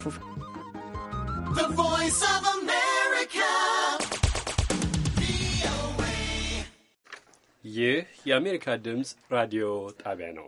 The Voice of America. ይህ የአሜሪካ ድምፅ ራዲዮ ጣቢያ ነው።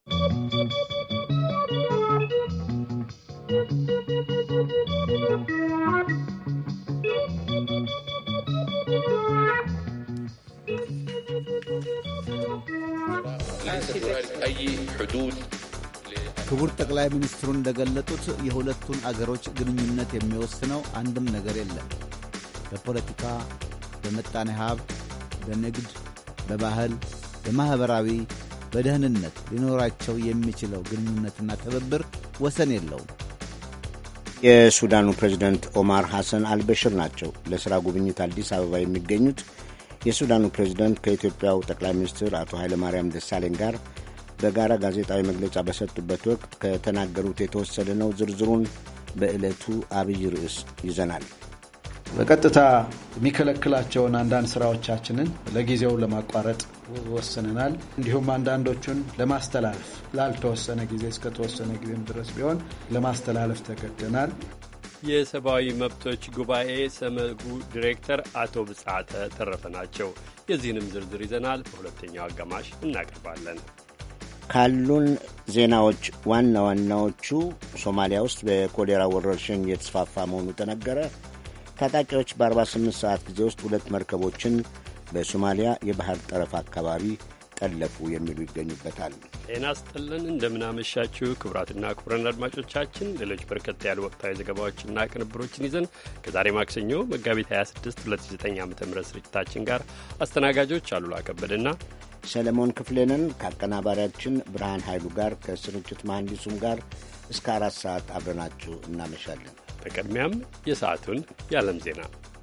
ክቡር ጠቅላይ ሚኒስትሩ እንደገለጡት የሁለቱን አገሮች ግንኙነት የሚወስነው አንድም ነገር የለም። በፖለቲካ፣ በምጣኔ ሀብት፣ በንግድ፣ በባህል፣ በማኅበራዊ፣ በደህንነት ሊኖራቸው የሚችለው ግንኙነትና ትብብር ወሰን የለውም። የሱዳኑ ፕሬዝደንት ኦማር ሐሰን አልበሽር ናቸው ለሥራ ጉብኝት አዲስ አበባ የሚገኙት። የሱዳኑ ፕሬዝደንት ከኢትዮጵያው ጠቅላይ ሚኒስትር አቶ ኃይለማርያም ደሳለኝ ጋር በጋራ ጋዜጣዊ መግለጫ በሰጡበት ወቅት ከተናገሩት የተወሰደ ነው። ዝርዝሩን በዕለቱ አብይ ርዕስ ይዘናል። በቀጥታ የሚከለክላቸውን አንዳንድ ስራዎቻችንን ለጊዜው ለማቋረጥ ወስነናል። እንዲሁም አንዳንዶቹን ለማስተላለፍ ላልተወሰነ ጊዜ እስከተወሰነ ጊዜም ድረስ ቢሆን ለማስተላለፍ ተገደናል። የሰብአዊ መብቶች ጉባኤ ሰመጉ ዲሬክተር አቶ ብጻተ ተረፈ ናቸው። የዚህንም ዝርዝር ይዘናል። በሁለተኛው አጋማሽ እናቀርባለን። ካሉን ዜናዎች ዋና ዋናዎቹ ሶማሊያ ውስጥ በኮሌራ ወረርሽኝ የተስፋፋ መሆኑ ተነገረ። ታጣቂዎች በ48 ሰዓት ጊዜ ውስጥ 2 መርከቦችን በሶማሊያ የባህር ጠረፍ አካባቢ ጠለፉ የሚሉ ይገኙበታል። ጤና ይስጥልን፣ እንደምናመሻችሁ ክቡራትና ክቡራን አድማጮቻችን ሌሎች በርከት ያሉ ወቅታዊ ዘገባዎችና ቅንብሮችን ይዘን ከዛሬ ማክሰኞ መጋቢት 26 2009 ዓ ም ስርጭታችን ጋር አስተናጋጆች አሉላ ከበደና ሰለሞን ክፍሌንን ከአቀናባሪያችን ብርሃን ኃይሉ ጋር ከስርጭት መሐንዲሱም ጋር እስከ 4 ሰዓት አብረናችሁ እናመሻለን። በቅድሚያም የሰዓቱን የዓለም ዜና።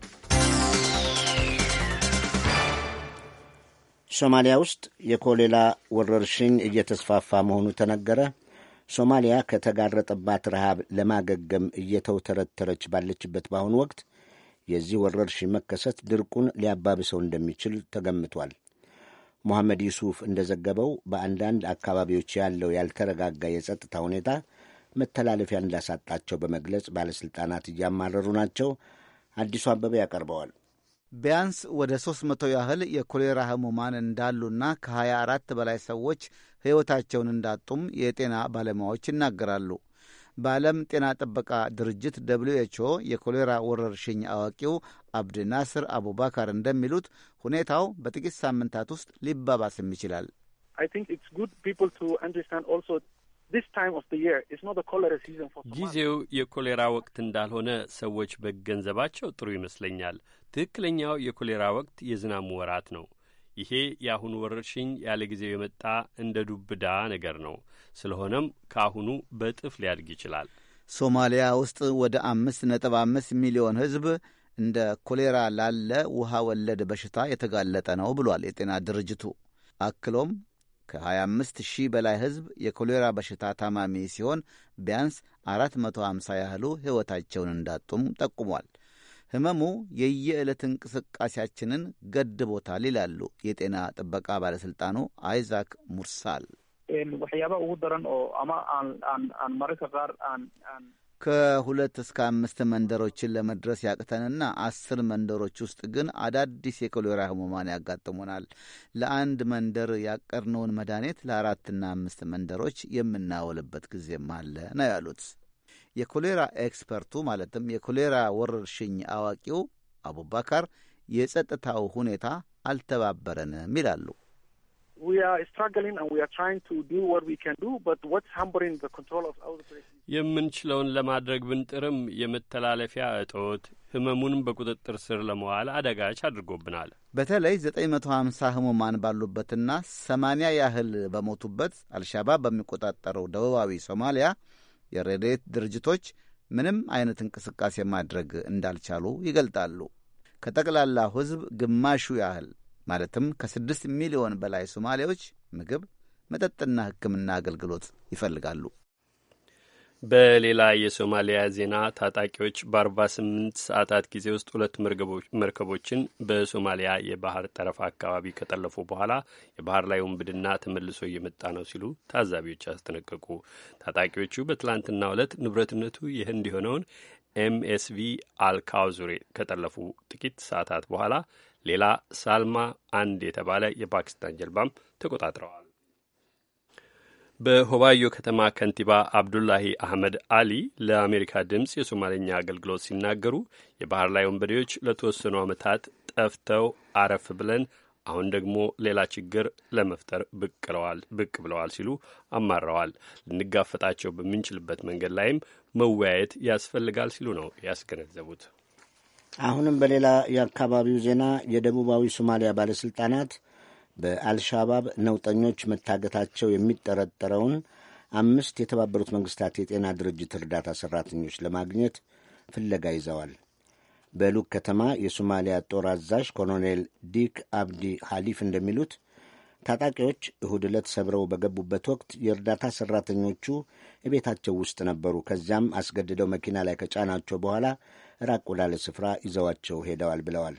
ሶማሊያ ውስጥ የኮሌራ ወረርሽኝ እየተስፋፋ መሆኑ ተነገረ። ሶማሊያ ከተጋረጠባት ረሃብ ለማገገም እየተውተረተረች ባለችበት በአሁኑ ወቅት የዚህ ወረርሽኝ መከሰት ድርቁን ሊያባብሰው እንደሚችል ተገምቷል። ሞሐመድ ዩሱፍ እንደዘገበው በአንዳንድ አካባቢዎች ያለው ያልተረጋጋ የጸጥታ ሁኔታ መተላለፊያ እንዳሳጣቸው በመግለጽ ባለሥልጣናት እያማረሩ ናቸው። አዲሱ አበበ ያቀርበዋል። ቢያንስ ወደ 300 ያህል የኮሌራ ህሙማን እንዳሉና ከ24 በላይ ሰዎች ሕይወታቸውን እንዳጡም የጤና ባለሙያዎች ይናገራሉ። በዓለም ጤና ጥበቃ ድርጅት WHO የኮሌራ ወረርሽኝ አዋቂው አብድ ናስር አቡባካር እንደሚሉት ሁኔታው በጥቂት ሳምንታት ውስጥ ሊባባስም ይችላል። ጊዜው የኮሌራ ወቅት እንዳልሆነ ሰዎች መገንዘባቸው ጥሩ ይመስለኛል። ትክክለኛው የኮሌራ ወቅት የዝናሙ ወራት ነው። ይሄ የአሁኑ ወረርሽኝ ያለ ጊዜው የመጣ እንደ ዱብዳ ነገር ነው። ስለሆነም ከአሁኑ በእጥፍ ሊያድግ ይችላል። ሶማሊያ ውስጥ ወደ 5.5 ሚሊዮን ሕዝብ እንደ ኮሌራ ላለ ውሃ ወለድ በሽታ የተጋለጠ ነው ብሏል የጤና ድርጅቱ። አክሎም ከ25 ሺህ በላይ ሕዝብ የኮሌራ በሽታ ታማሚ ሲሆን ቢያንስ 450 ያህሉ ሕይወታቸውን እንዳጡም ጠቁሟል። ህመሙ የየዕለት እንቅስቃሴያችንን ገድቦታል ይላሉ የጤና ጥበቃ ባለሥልጣኑ አይዛክ ሙርሳል። ከ2 እስከ 5 መንደሮችን ለመድረስ ያቅተንና 10 መንደሮች ውስጥ ግን አዳዲስ የኮሌራ ህሙማን ያጋጥሙናል። ለአንድ መንደር ያቀርነውን መድኃኒት ለ4ና 5 መንደሮች የምናውልበት ጊዜም አለ ነው ያሉት። የኮሌራ ኤክስፐርቱ ማለትም የኮሌራ ወረርሽኝ አዋቂው አቡባካር የጸጥታው ሁኔታ አልተባበረንም ይላሉ። የምንችለውን ለማድረግ ብንጥርም የመተላለፊያ እጦት ህመሙንም በቁጥጥር ስር ለመዋል አደጋች አድርጎብናል። በተለይ 950 ህሙማን ባሉበትና 80 ያህል በሞቱበት አልሻባብ በሚቆጣጠረው ደቡባዊ ሶማሊያ የረድኤት ድርጅቶች ምንም አይነት እንቅስቃሴ ማድረግ እንዳልቻሉ ይገልጣሉ። ከጠቅላላው ሕዝብ ግማሹ ያህል ማለትም ከ6 ሚሊዮን በላይ ሶማሌዎች ምግብ፣ መጠጥና ሕክምና አገልግሎት ይፈልጋሉ። በሌላ የሶማሊያ ዜና ታጣቂዎች በ48 ሰዓታት ጊዜ ውስጥ 2 መርከቦችን በሶማሊያ የባህር ጠረፍ አካባቢ ከጠለፉ በኋላ የባህር ላይ ውንብድና ተመልሶ እየመጣ ነው ሲሉ ታዛቢዎች አስጠነቀቁ። ታጣቂዎቹ በትላንትናው ዕለት ንብረትነቱ የህንድ የሆነውን ኤምኤስቪ አልካውዙሬ ከጠለፉ ጥቂት ሰዓታት በኋላ ሌላ ሳልማ አንድ የተባለ የፓኪስታን ጀልባም ተቆጣጥረዋል። በሆባዮ ከተማ ከንቲባ አብዱላሂ አህመድ አሊ ለአሜሪካ ድምፅ የሶማሌኛ አገልግሎት ሲናገሩ የባህር ላይ ወንበዴዎች ለተወሰኑ ዓመታት ጠፍተው አረፍ ብለን አሁን ደግሞ ሌላ ችግር ለመፍጠር ብቅ ብለዋል ሲሉ አማረዋል። ልንጋፈጣቸው በምንችልበት መንገድ ላይም መወያየት ያስፈልጋል ሲሉ ነው ያስገነዘቡት። አሁንም በሌላ የአካባቢው ዜና የደቡባዊ ሶማሊያ ባለሥልጣናት በአልሻባብ ነውጠኞች መታገታቸው የሚጠረጠረውን 5 የተባበሩት መንግስታት የጤና ድርጅት እርዳታ ሠራተኞች ለማግኘት ፍለጋ ይዘዋል። በሉክ ከተማ የሶማሊያ ጦር አዛዥ ኮሎኔል ዲክ አብዲ ሐሊፍ እንደሚሉት ታጣቂዎች እሁድ ዕለት ሰብረው በገቡበት ወቅት የእርዳታ ሠራተኞቹ ቤታቸው ውስጥ ነበሩ። ከዚያም አስገድደው መኪና ላይ ከጫናቸው በኋላ ራቅ ወዳለ ስፍራ ይዘዋቸው ሄደዋል ብለዋል።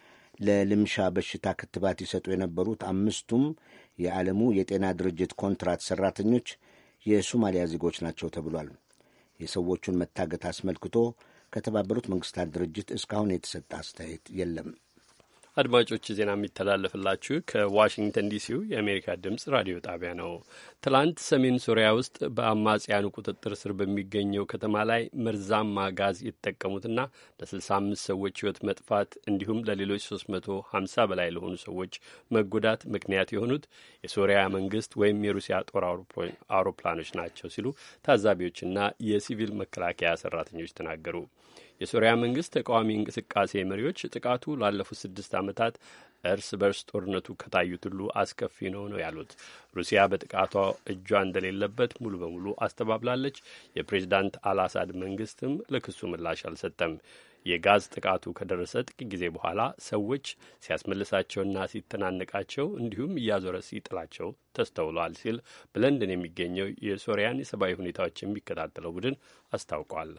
ለልምሻ በሽታ ክትባት ይሰጡ የነበሩት 5ቱም የዓለሙ የጤና ድርጅት ኮንትራት ሠራተኞች የሶማሊያ ዜጎች ናቸው ተብሏል። የሰዎቹን መታገት አስመልክቶ ከተባበሩት መንግስታት ድርጅት እስካሁን የተሰጠ አስተያየት የለም። አድማጮች ዜና የሚተላለፍላችሁ ከዋሽንግተን ዲሲው የአሜሪካ ድምፅ ራዲዮ ጣቢያ ነው። ትላንት ሰሜን ሶሪያ ውስጥ በአማጽያኑ ቁጥጥር ስር በሚገኘው ከተማ ላይ መርዛማ ጋዝ የተጠቀሙትና ለ65 ሰዎች ሕይወት መጥፋት እንዲሁም ለሌሎች 350 በላይ ለሆኑ ሰዎች መጎዳት ምክንያት የሆኑት የሶሪያ መንግስት ወይም የሩሲያ ጦር አውሮፕላኖች ናቸው ሲሉ ታዛቢዎችና የሲቪል መከላከያ ሰራተኞች ተናገሩ። የሶሪያ መንግስት ተቃዋሚ እንቅስቃሴ መሪዎች ጥቃቱ ላለፉት 6 ዓመታት እርስ በርስ ጦርነቱ ከታዩት ሁሉ አስከፊ ነው ያሉት። ሩሲያ በጥቃቷ እጇ እንደሌለበት ሙሉ በሙሉ አስተባብላለች። የፕሬዚዳንት አልአሳድ መንግስትም ለክሱ ምላሽ አልሰጠም። የጋዝ ጥቃቱ ከደረሰ ጥቂት ጊዜ በኋላ ሰዎች ሲያስመልሳቸውና ሲተናነቃቸው እንዲሁም እያዞረ ሲጥላቸው ተስተውሏል ሲል በለንደን የሚገኘው የሶሪያን የሰብአዊ ሁኔታዎች የሚከታተለው ቡድን አስታውቋል።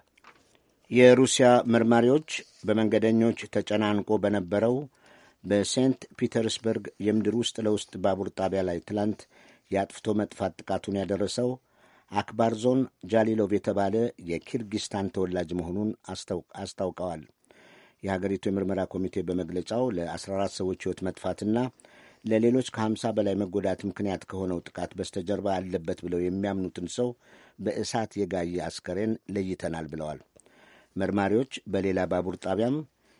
የሩሲያ መርማሪዎች በመንገደኞች ተጨናንቆ በነበረው በሴንት ፒተርስበርግ የምድር ውስጥ ለውስጥ ባቡር ጣቢያ ላይ ትላንት የአጥፍቶ መጥፋት ጥቃቱን ያደረሰው አክባር ዞን ጃሊሎቭ የተባለ የኪርጊስታን ተወላጅ መሆኑን አስታውቀዋል። የሀገሪቱ የምርመራ ኮሚቴ በመግለጫው ለ14 ሰዎች ሕይወት መጥፋትና ለሌሎች ከ50 በላይ መጎዳት ምክንያት ከሆነው ጥቃት በስተጀርባ አለበት ብለው የሚያምኑትን ሰው በእሳት የጋየ አስከሬን ለይተናል ብለዋል። መርማሪዎች በሌላ ባቡር ጣቢያም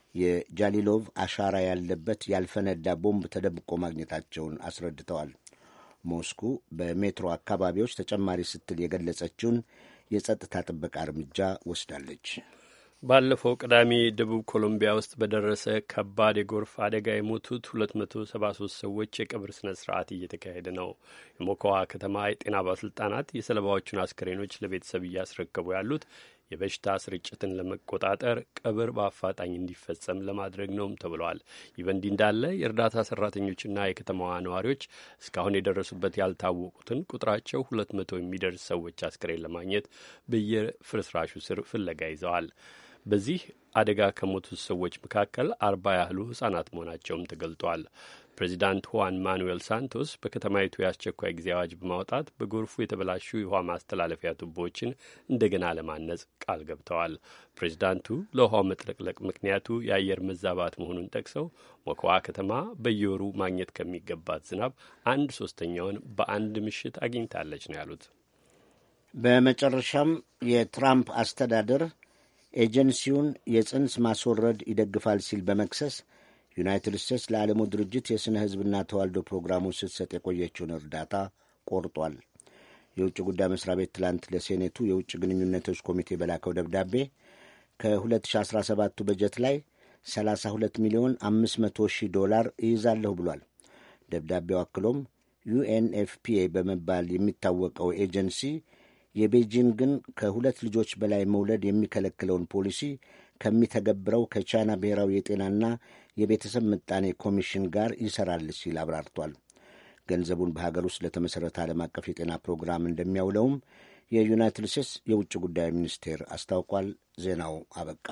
የጃሊሎቭ አሻራ ያለበት ያልፈነዳ ቦምብ ተደብቆ ማግኘታቸውን አስረድተዋል። ሞስኩ በሜትሮ አካባቢዎች ተጨማሪ ስትል የገለጸችውን የጸጥታ ጥበቃ እርምጃ ወስዳለች። ባለፈው ቅዳሜ ደቡብ ኮሎምቢያ ውስጥ በደረሰ ከባድ የጎርፍ አደጋ የሞቱት 273 ሰዎች የቀብር ስነ ስርዓት እየተካሄደ ነው። የሞኮዋ ከተማ የጤና ባለስልጣናት የሰለባዎቹን አስከሬኖች ለቤተሰብ እያስረከቡ ያሉት የበሽታ ስርጭትን ለመቆጣጠር ቀብር በአፋጣኝ እንዲፈጸም ለማድረግ ነውም ተብለዋል። ይህ በእንዲህ እንዳለ የእርዳታ ሰራተኞችና የከተማዋ ነዋሪዎች እስካሁን የደረሱበት ያልታወቁትን ቁጥራቸው 200 የሚደርስ ሰዎች አስከሬን ለማግኘት በየፍርስራሹ ስር ፍለጋ ይዘዋል። በዚህ አደጋ ከሞቱት ሰዎች መካከል 40 ያህሉ ሕጻናት መሆናቸውም ተገልጧል። ፕሬዚዳንት ሁዋን ማኑዌል ሳንቶስ በከተማይቱ የአስቸኳይ ጊዜ አዋጅ በማውጣት በጎርፉ የተበላሹ የውሃ ማስተላለፊያ ቱቦዎችን እንደገና ለማነጽ ቃል ገብተዋል። ፕሬዚዳንቱ ለውሃው መጥለቅለቅ ምክንያቱ የአየር መዛባት መሆኑን ጠቅሰው ሞኮዋ ከተማ በየወሩ ማግኘት ከሚገባት ዝናብ 1/3ኛውን በአንድ ምሽት አግኝታለች ነው ያሉት። በመጨረሻም የትራምፕ አስተዳደር ኤጀንሲውን የጽንስ ማስወረድ ይደግፋል ሲል በመክሰስ ዩናይትድ ስቴትስ ለዓለሙ ድርጅት የሥነ ሕዝብና ተዋልዶ ፕሮግራሙን ስትሰጥ የቆየችውን እርዳታ ቆርጧል። የውጭ ጉዳይ መስሪያ ቤት ትላንት ለሴኔቱ የውጭ ግንኙነቶች ኮሚቴ በላከው ደብዳቤ ከ2017ቱ በጀት ላይ 32 ሚሊዮን 500 ሺህ ዶላር ይይዛለሁ ብሏል። ደብዳቤው አክሎም ዩኤንኤፍፒኤ በመባል የሚታወቀው ኤጀንሲ የቤጂንግን ከ2 ልጆች በላይ መውለድ የሚከለክለውን ፖሊሲ ከሚተገብረው ከቻይና ብሔራዊ የጤናና የቤተሰብ ምጣኔ ኮሚሽን ጋር ይሠራል ሲል አብራርቷል። ገንዘቡን በሀገር ውስጥ ለተመሠረተ ዓለም አቀፍ የጤና ፕሮግራም እንደሚያውለውም የዩናይትድ ስቴትስ የውጭ ጉዳይ ሚኒስቴር አስታውቋል። ዜናው አበቃ።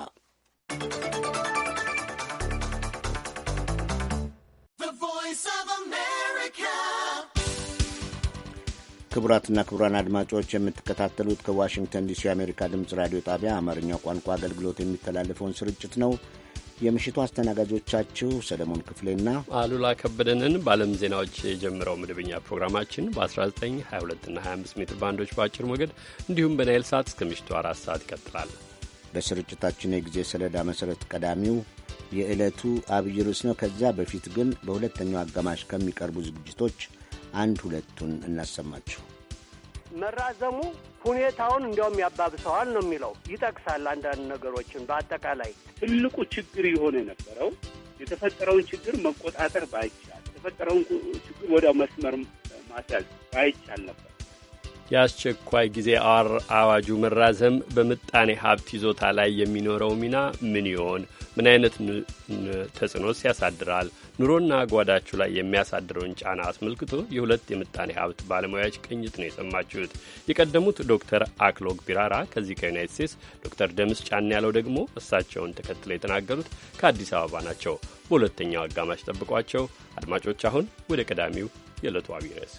ክቡራትና ክቡራን አድማጮች የምትከታተሉት ከዋሽንግተን ዲሲ የአሜሪካ ድምፅ ራዲዮ ጣቢያ አማርኛው ቋንቋ አገልግሎት የሚተላለፈውን ስርጭት ነው። የምሽቱ አስተናጋጆቻችሁ ሰለሞን ክፍሌና አሉላ ከበደንን። በዓለም ዜናዎች የጀመረው መደበኛ ፕሮግራማችን በ19፣ 22ና 25 ሜትር ባንዶች በአጭር ሞገድ እንዲሁም በናይል ሰዓት እስከ ምሽቱ 4 ሰዓት ይቀጥላል። በስርጭታችን የጊዜ ሰሌዳ መሠረት ቀዳሚው የዕለቱ አብይ ርዕስ ነው። ከዚያ በፊት ግን በሁለተኛው አጋማሽ ከሚቀርቡ ዝግጅቶች አንድ ሁለቱን እናሰማችሁ። መራዘሙ ሁኔታውን እንዲያውም ያባብሰዋል ነው የሚለው። ይጠቅሳል አንዳንድ ነገሮችን። በአጠቃላይ ትልቁ ችግር የሆነ የነበረው የተፈጠረውን ችግር መቆጣጠር ባይቻል፣ የተፈጠረውን ችግር ወዲያው መስመር ማስያዝ ባይቻል ነበር። የአስቸኳይ ጊዜ አዋጁ መራዘም በምጣኔ ሀብት ይዞታ ላይ የሚኖረው ሚና ምን ይሆን? ምን አይነት ተጽዕኖስ ያሳድራል? ኑሮና ጓዳችሁ ላይ የሚያሳድረውን ጫና አስመልክቶ የሁለት የምጣኔ ሀብት ባለሙያዎች ቅኝት ነው የሰማችሁት። የቀደሙት ዶክተር አክሎግ ቢራራ ከዚህ ከዩናይትድ ስቴትስ፣ ዶክተር ደምስ ጫን ያለው ደግሞ እሳቸውን ተከትለው የተናገሩት ከአዲስ አበባ ናቸው። በሁለተኛው አጋማሽ ጠብቋቸው አድማጮች። አሁን ወደ ቀዳሚው የዕለቱ አብይ ርዕስ።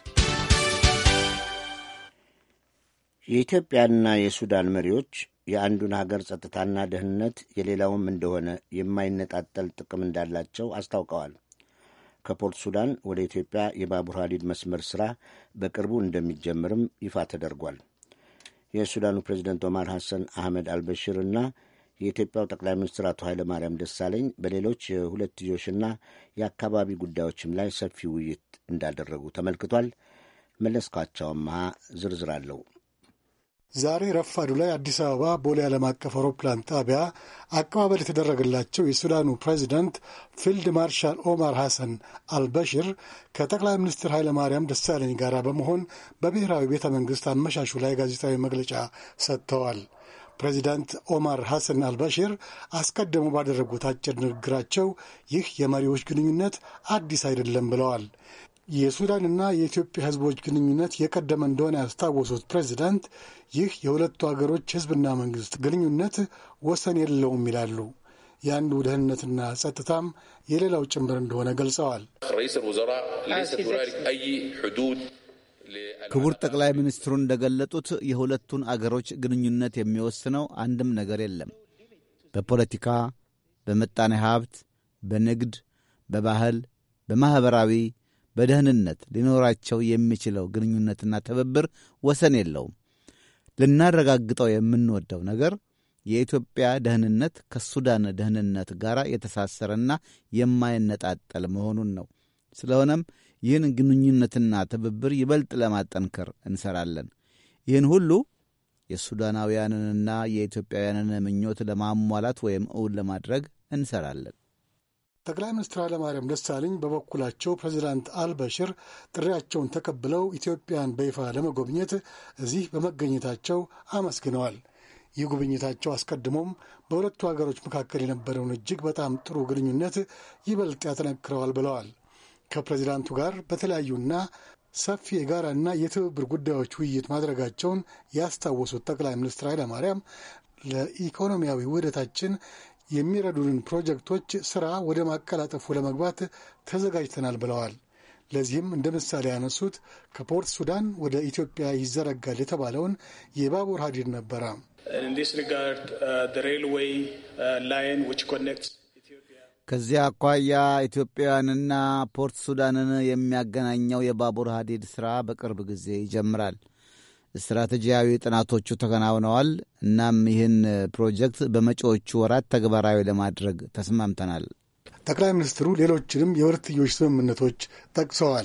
የኢትዮጵያና የሱዳን መሪዎች የአንዱን ሀገር ጸጥታና ደህንነት የሌላውም እንደሆነ የማይነጣጠል ጥቅም እንዳላቸው አስታውቀዋል። ከፖርት ሱዳን ወደ ኢትዮጵያ የባቡር ሐዲድ መስመር ሥራ በቅርቡ እንደሚጀምርም ይፋ ተደርጓል። የሱዳኑ ፕሬዚደንት ኦማር ሐሰን አህመድ አልበሽር እና የኢትዮጵያው ጠቅላይ ሚኒስትር አቶ ኃይለማርያም ደሳለኝ በሌሎች የሁለትዮሽና የአካባቢ ጉዳዮችም ላይ ሰፊ ውይይት እንዳደረጉ ተመልክቷል። መለስካቸው አመሃ ዝርዝር አለው። ዛሬ ረፋዱ ላይ አዲስ አበባ ቦሌ ዓለም አቀፍ አውሮፕላን ጣቢያ አቀባበል የተደረገላቸው የሱዳኑ ፕሬዚዳንት ፊልድ ማርሻል ኦማር ሐሰን አልበሽር ከጠቅላይ ሚኒስትር ኃይለማርያም ደሳለኝ ጋር በመሆን በብሔራዊ ቤተ መንግሥት አመሻሹ ላይ ጋዜጣዊ መግለጫ ሰጥተዋል። ፕሬዚዳንት ኦማር ሐሰን አልበሽር አስቀድሞ ባደረጉት አጭር ንግግራቸው ይህ የመሪዎች ግንኙነት አዲስ አይደለም ብለዋል። የሱዳንና የኢትዮጵያ ሕዝቦች ግንኙነት የቀደመ እንደሆነ ያስታወሱት ፕሬዚዳንት ይህ የሁለቱ አገሮች ሕዝብና መንግሥት ግንኙነት ወሰን የለውም ይላሉ። የአንዱ ደህንነትና ጸጥታም የሌላው ጭምር እንደሆነ ገልጸዋል። ክቡር ጠቅላይ ሚኒስትሩ እንደገለጡት የሁለቱን አገሮች ግንኙነት የሚወስነው አንድም ነገር የለም። በፖለቲካ፣ በምጣኔ ሀብት፣ በንግድ፣ በባህል፣ በማኅበራዊ፣ በደህንነት ሊኖራቸው የሚችለው ግንኙነትና ትብብር ወሰን የለውም። ልናረጋግጠው የምንወደው ነገር የኢትዮጵያ ደህንነት ከሱዳን ደህንነት ጋር የተሳሰረና የማይነጣጠል መሆኑን ነው። ስለሆነም ይህን ግንኙነትና ትብብር ይበልጥ ለማጠንከር እንሰራለን። ይህን ሁሉ የሱዳናውያንንና የኢትዮጵያውያንን ምኞት ለማሟላት ወይም እውን ለማድረግ እንሰራለን። ጠቅላይ ሚኒስትር ኃይለማርያም ደሳለኝ በበኩላቸው ፕሬዚዳንት አልበሽር ጥሪያቸውን ተቀብለው ኢትዮጵያን በይፋ ለመጎብኘት እዚህ በመገኘታቸው አመስግነዋል። ይህ ጉብኝታቸው አስቀድሞም በሁለቱ ሀገሮች መካከል የነበረውን እጅግ በጣም ጥሩ ግንኙነት ይበልጥ ያጠነክረዋል ብለዋል። ከፕሬዚዳንቱ ጋር በተለያዩና ሰፊ የጋራና የትብብር ጉዳዮች ውይይት ማድረጋቸውን ያስታወሱት ጠቅላይ ሚኒስትር ኃይለማርያም ለኢኮኖሚያዊ ውህደታችን የሚረዱንን ፕሮጀክቶች ሥራ ወደ ማቀላጠፉ ለመግባት ተዘጋጅተናል ብለዋል። ለዚህም እንደ ምሳሌ ያነሱት ከፖርት ሱዳን ወደ ኢትዮጵያ ይዘረጋል የተባለውን የባቡር ሐዲድ ነበረ። ከዚያ አኳያ ኢትዮጵያውያንና ፖርት ሱዳንን የሚያገናኘው የባቡር ሐዲድ ሥራ በቅርብ ጊዜ ይጀምራል። ስትራቴጂያዊ ጥናቶቹ ተከናውነዋል። እናም ይህን ፕሮጀክት በመጪዎቹ ወራት ተግባራዊ ለማድረግ ተስማምተናል። ጠቅላይ ሚኒስትሩ ሌሎችንም የሁለትዮሽ ስምምነቶች ጠቅሰዋል።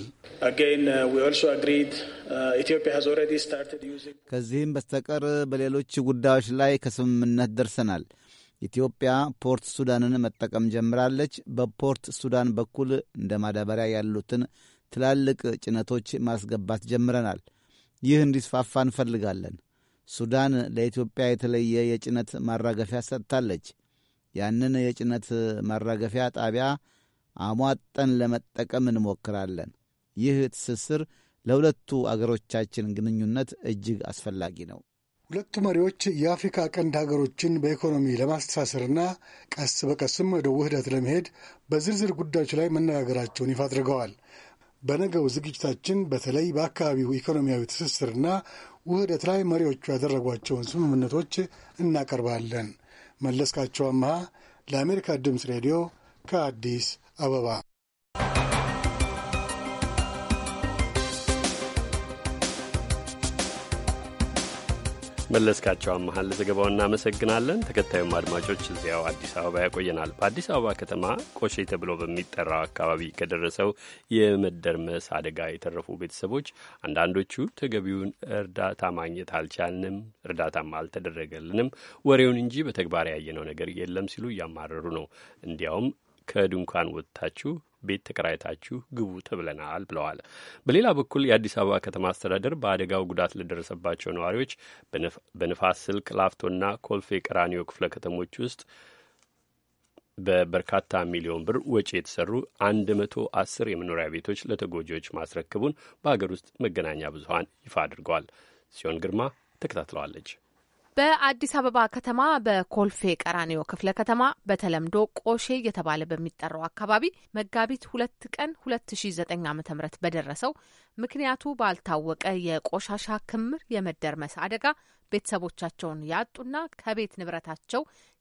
ከዚህም በስተቀር በሌሎች ጉዳዮች ላይ ከስምምነት ደርሰናል። ኢትዮጵያ ፖርት ሱዳንን መጠቀም ጀምራለች። በፖርት ሱዳን በኩል እንደ ማዳበሪያ ያሉትን ትላልቅ ጭነቶች ማስገባት ጀምረናል። ይህ እንዲስፋፋ እንፈልጋለን። ሱዳን ለኢትዮጵያ የተለየ የጭነት ማራገፊያ ሰጥታለች። ያንን የጭነት ማራገፊያ ጣቢያ አሟጠን ለመጠቀም እንሞክራለን። ይህ ትስስር ለሁለቱ አገሮቻችን ግንኙነት እጅግ አስፈላጊ ነው። ሁለቱ መሪዎች የአፍሪካ ቀንድ ሀገሮችን በኢኮኖሚ ለማስተሳሰርና ቀስ በቀስም ወደ ውህደት ለመሄድ በዝርዝር ጉዳዮች ላይ መነጋገራቸውን ይፋ አድርገዋል። በነገው ዝግጅታችን በተለይ በአካባቢው ኢኮኖሚያዊ ትስስርና ውህደት ላይ መሪዎቹ ያደረጓቸውን ስምምነቶች እናቀርባለን። መለስካቸው አምሃ ለአሜሪካ ድምፅ ሬዲዮ ከአዲስ አበባ። መለስካቸው አመሃል ለዘገባው እናመሰግናለን። ተከታዩም አድማጮች እዚያው አዲስ አበባ ያቆየናል። በአዲስ አበባ ከተማ ቆሼ ተብሎ በሚጠራው አካባቢ ከደረሰው የመደርመስ አደጋ የተረፉ ቤተሰቦች አንዳንዶቹ ተገቢውን እርዳታ ማግኘት አልቻልንም፣ እርዳታም አልተደረገልንም፣ ወሬውን እንጂ በተግባር ያየነው ነገር የለም ሲሉ እያማረሩ ነው። እንዲያውም ከድንኳን ወጥታችሁ ቤት ተከራይታችሁ ግቡ ተብለናል ብለዋል። በሌላ በኩል የአዲስ አበባ ከተማ አስተዳደር በአደጋው ጉዳት ለደረሰባቸው ነዋሪዎች በንፋስ ስልክ ላፍቶና ኮልፌ ቀራኒዮ ክፍለ ከተሞች ውስጥ በበርካታ ሚሊዮን ብር ወጪ የተሰሩ 110 የመኖሪያ ቤቶች ለተጎጂዎች ማስረክቡን በሀገር ውስጥ መገናኛ ብዙኃን ይፋ አድርገዋል። ጽዮን ግርማ ተከታትለዋለች። በአዲስ አበባ ከተማ በኮልፌ ቀራኒዮ ክፍለ ከተማ በተለምዶ ቆሼ እየተባለ በሚጠራው አካባቢ መጋቢት 2 ቀን 2009 ዓ.ም በደረሰው ምክንያቱ ባልታወቀ የቆሻሻ ክምር የመደርመስ አደጋ ቤተሰቦቻቸውን ያጡና ከቤት ንብረታቸው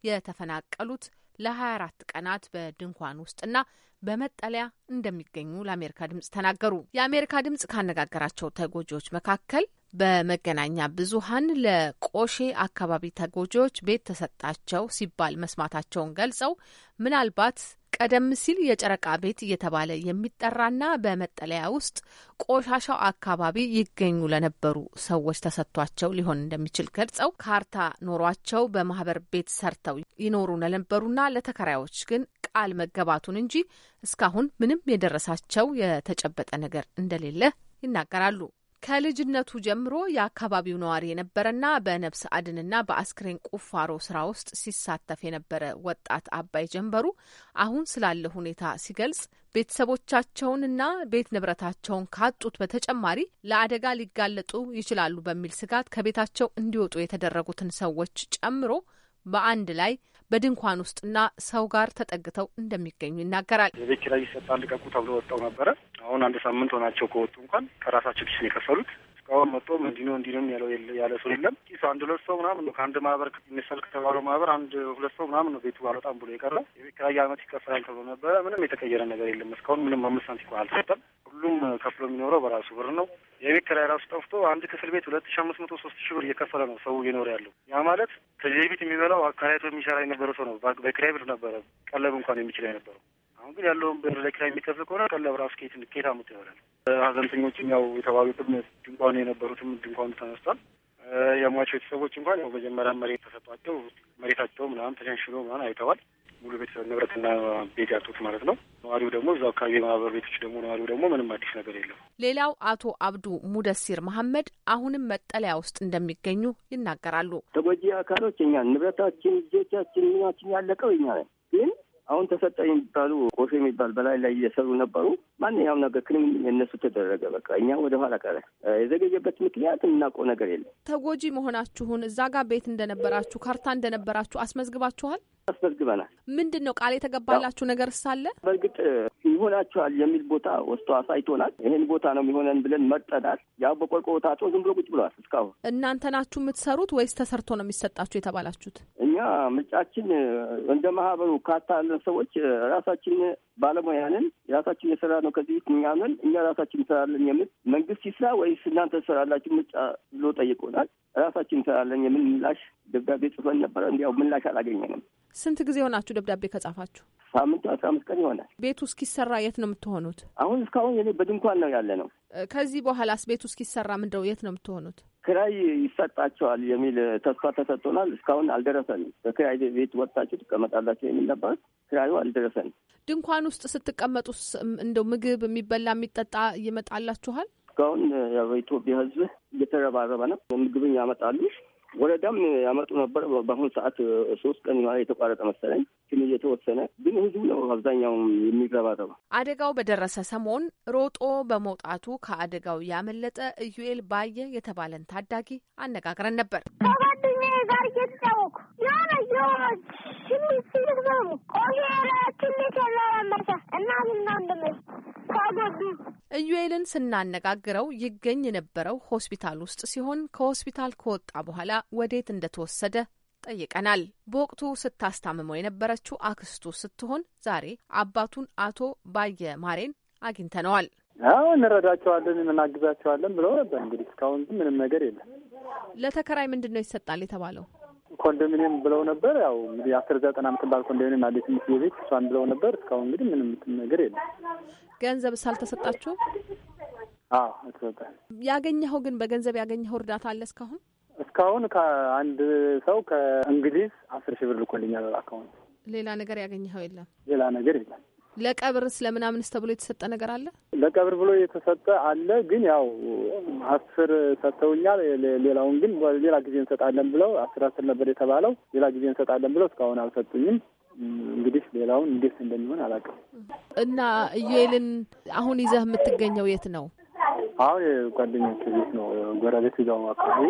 የተፈናቀሉት ለ24 ቀናት በድንኳን ውስጥና በመጠለያ እንደሚገኙ ለአሜሪካ ድምጽ ተናገሩ። የአሜሪካ ድምጽ ካነጋገራቸው ተጎጂዎች መካከል በመገናኛ ብዙኃን ለቆሼ አካባቢ ተጎጂዎች ቤት ተሰጣቸው ሲባል መስማታቸውን ገልጸው ምናልባት ቀደም ሲል የጨረቃ ቤት እየተባለ የሚጠራና በመጠለያ ውስጥ ቆሻሻው አካባቢ ይገኙ ለነበሩ ሰዎች ተሰጥቷቸው ሊሆን እንደሚችል ገልጸው ካርታ ኖሯቸው በማህበር ቤት ሰርተው ይኖሩ ለነበሩና ለተከራዮች ግን ቃል መገባቱን እንጂ እስካሁን ምንም የደረሳቸው የተጨበጠ ነገር እንደሌለ ይናገራሉ። ከልጅነቱ ጀምሮ የአካባቢው ነዋሪ የነበረና በነፍስ አድንና በአስክሬን ቁፋሮ ስራ ውስጥ ሲሳተፍ የነበረ ወጣት አባይ ጀንበሩ አሁን ስላለ ሁኔታ ሲገልጽ ቤተሰቦቻቸውንና ቤት ንብረታቸውን ካጡት በተጨማሪ ለአደጋ ሊጋለጡ ይችላሉ በሚል ስጋት ከቤታቸው እንዲወጡ የተደረጉትን ሰዎች ጨምሮ በአንድ ላይ በድንኳን ውስጥና ሰው ጋር ተጠግተው እንደሚገኙ ይናገራል። የቤት ኪራይ ይሰጣል ልቀቁ ተብሎ ወጣው ነበረ። አሁን 1 ሳምንት ሆናቸው ከወጡ እንኳን ከራሳቸው ኪስ ነው የከፈሉት። እስካሁን መጥቶ እንዲህ ነው ያለ ሰው የለም። ኪስ 1-2 ሰው ምናምን ነው ከአንድ ማህበር ይነሳል ከተባለው ማህበር 1-2 ሰው ምናምን ነው ቤቱ አልወጣም ብሎ የቀረ። የቤት ኪራይ ዓመት ይከፈላል ተብሎ ነበረ። ምንም የተቀየረ ነገር የለም። እስካሁን ምንም 5 ሳንቲም እንኳን አልተሰጠም። ሁሉም ከፍሎ የሚኖረው በራሱ ብር ነው። የቤት ኪራይ ራሱ ጠፍቶ አንድ ክፍል ቤት 2500 3000 ብር እየከፈለ ነው ሰው እየኖረ ያለው። ያ ማለት ከዚህ ቤት የሚበላው አካባቢ የሚሰራ የነበረው ሰው ነው። በኪራይ ብር ነበረ ቀለብ እንኳን የሚችል የነበረው። አሁን ግን ያለውን ብር ለኪራይ የሚከፍል ከሆነ ቀለብ ራሱ ከየት አመጡ ይሆናል። ሀዘንተኞችም ያው የተባሉትም ድንኳኑ የነበሩትም ድንኳኑ ተነስቷል። የሟች ቤተሰቦች እንኳን ያው መጀመሪያ መሬት ተሰጧቸው መሬታቸው ምናምን ተሸንሽሎ ምናምን አይተዋል። ሙሉ ቤተሰብ ንብረትና ቤት ያጡት ማለት ነው። ነዋሪው ደግሞ እዛው አካባቢ ማህበር ቤቶች ደግሞ ነዋሪው ደግሞ ምንም አዲስ ነገር የለም። ሌላው አቶ አብዱ ሙደሲር መሐመድ አሁንም መጠለያ ውስጥ እንደሚገኙ ይናገራሉ። ተጎጂ አካሎች እኛ ንብረታችን፣ ልጆቻችን፣ ምናችን ያለቀው እኛ ነን። ግን አሁን ተሰጠ የሚባሉ ቆሼ የሚባል በላይ ላይ እየሰሩ ነበሩ። ማንኛውም ነገር ክልም የነሱ ተደረገ። በቃ እኛ ወደ ኋላ ቀረ። የዘገየበት ምክንያት እናውቀው ነገር የለም። ተጎጂ መሆናችሁን እዛ ጋር ቤት እንደነበራችሁ ካርታ እንደነበራችሁ አስመዝግባችኋል? አስመዝግበናል። ምንድን ነው ቃል የተገባላችሁ ነገር ሳለ? በእርግጥ ይሆናችኋል የሚል ቦታ ወስቶ አሳይቶናል። ይሄን ቦታ ነው የሚሆነን ብለን መርጠናል። ያው በቆርቆሮ ታጥሮ ዝም ብሎ ቁጭ ብለዋል። እስካሁን እናንተ ናችሁ የምትሰሩት ወይስ ተሰርቶ ነው የሚሰጣችሁ የተባላችሁት? እኛ ምርጫችን እንደ ማህበሩ ካርታ ያለን ሰዎች ራሳችን ባለሙያንን የራሳችን የሰራ ነው። ከዚህ እኛ ራሳችን እንሰራለን የሚል መንግስት ይስራ ወይስ እናንተ ትሰራላችሁ ምርጫ ብሎ ጠይቆናል። ራሳችን እንሰራለን የሚል ምላሽ ደብዳቤ ጽፈን ነበረ። እንዲያው ምላሽ አላገኘንም። ስንት ጊዜ ሆናችሁ ደብዳቤ ከጻፋችሁ? ሳምንቱ 15 ቀን ይሆናል። ቤቱ እስኪሰራ የት ነው የምትሆኑት? አሁን እስካሁን እኔ በድንኳን ነው ያለ ነው። ከዚህ በኋላስ ቤቱ እስኪሰራ ምንድነው የት ነው የምትሆኑት? ክራይ ይሰጣቸዋል የሚል ተስፋ ተሰጥቶናል። እስካሁን አልደረሰንም። በክራይ ቤት ወጣችሁ ትቀመጣላችሁ የሚል ነበር። ክራዩ አልደረሰንም። ድንኳን ውስጥ ስትቀመጡ እንደው ምግብ የሚበላ የሚጠጣ ይመጣላችኋል? እስካሁን የኢትዮጵያ ሕዝብ እየተረባረበ ነው። ምግብን ያመጣሉ። ወረዳም ያመጡ ነበር። በአሁኑ ሰዓት 3 ቀን የተቋረጠ መሰለኝ፣ ግን እየተወሰነ ግን ህዝቡ ነው አብዛኛው የሚረባረበው። አደጋው በደረሰ ሰሞን ሮጦ በመውጣቱ ከአደጋው ያመለጠ ኢዩኤል ባየ የተባለን ታዳጊ አነጋግረን ነበር። ከጓደኛዬ ጋር እየተጫወኩ የሆነ ትንሽ ሲልዘሙ ቆሄረ ትንሽ ያላመሰ እና ምናምን ካጎዱ ኢዩኤልን ስናነጋግረው ይገኝ የነበረው ሆስፒታል ውስጥ ሲሆን ከሆስፒታል ከወጣ በኋላ ወዴት እንደተወሰደ ጠይቀናል። በወቅቱ ስታስታምመው የነበረችው አክስቱ ስትሆን ዛሬ አባቱን አቶ ባየ ማሬን አግኝተነዋል። አዎ እንረዳቸዋለን፣ እናግዛቸዋለን ብለው ነበር። እንግዲህ እስካሁን ግን ምንም ነገር የለም። ለተከራይ ምንድነው ይሰጣል የተባለው? ኮንዶሚኒየም ብለው ነበር። ያው እንግዲህ 1090 የምትባል ኮንዶሚኒየም አለች ትንሽ ቤት፣ እሷን ብለው ነበር። እስካሁን እንግዲህ ምንም ነገር የለም። ገንዘብ ሳልተሰጣችሁ? አዎ ተሰጣ። ያገኘኸው ግን በገንዘብ ያገኘኸው እርዳታ አለ እስካሁን? እስካሁን ከአንድ ሰው ከእንግሊዝ 10,000 ብር ልኮልኛል አካውንት። ሌላ ነገር ያገኘኸው የለም? ሌላ ነገር የለም። ለቀብርስ ለምናምንስ ተብሎ የተሰጠ ነገር አለ? ለቀብር ብሎ የተሰጠ አለ፣ ግን ያው 10 ሰጥተውኛል። ሌላውን ግን ሌላ ጊዜ እንሰጣለን ብለው 10 ነበር የተባለው። ሌላ ጊዜ እንሰጣለን ብለው እስካሁን አልሰጡኝም። እንግዲህ ሌላውን እንዴት እንደሚሆን አላውቅም። እና ኢዩኤልን አሁን ይዘህ የምትገኘው የት ነው? አሁን ጓደኞቼ ቤት ነው፣ ጎረቤት ጋር አካባቢ።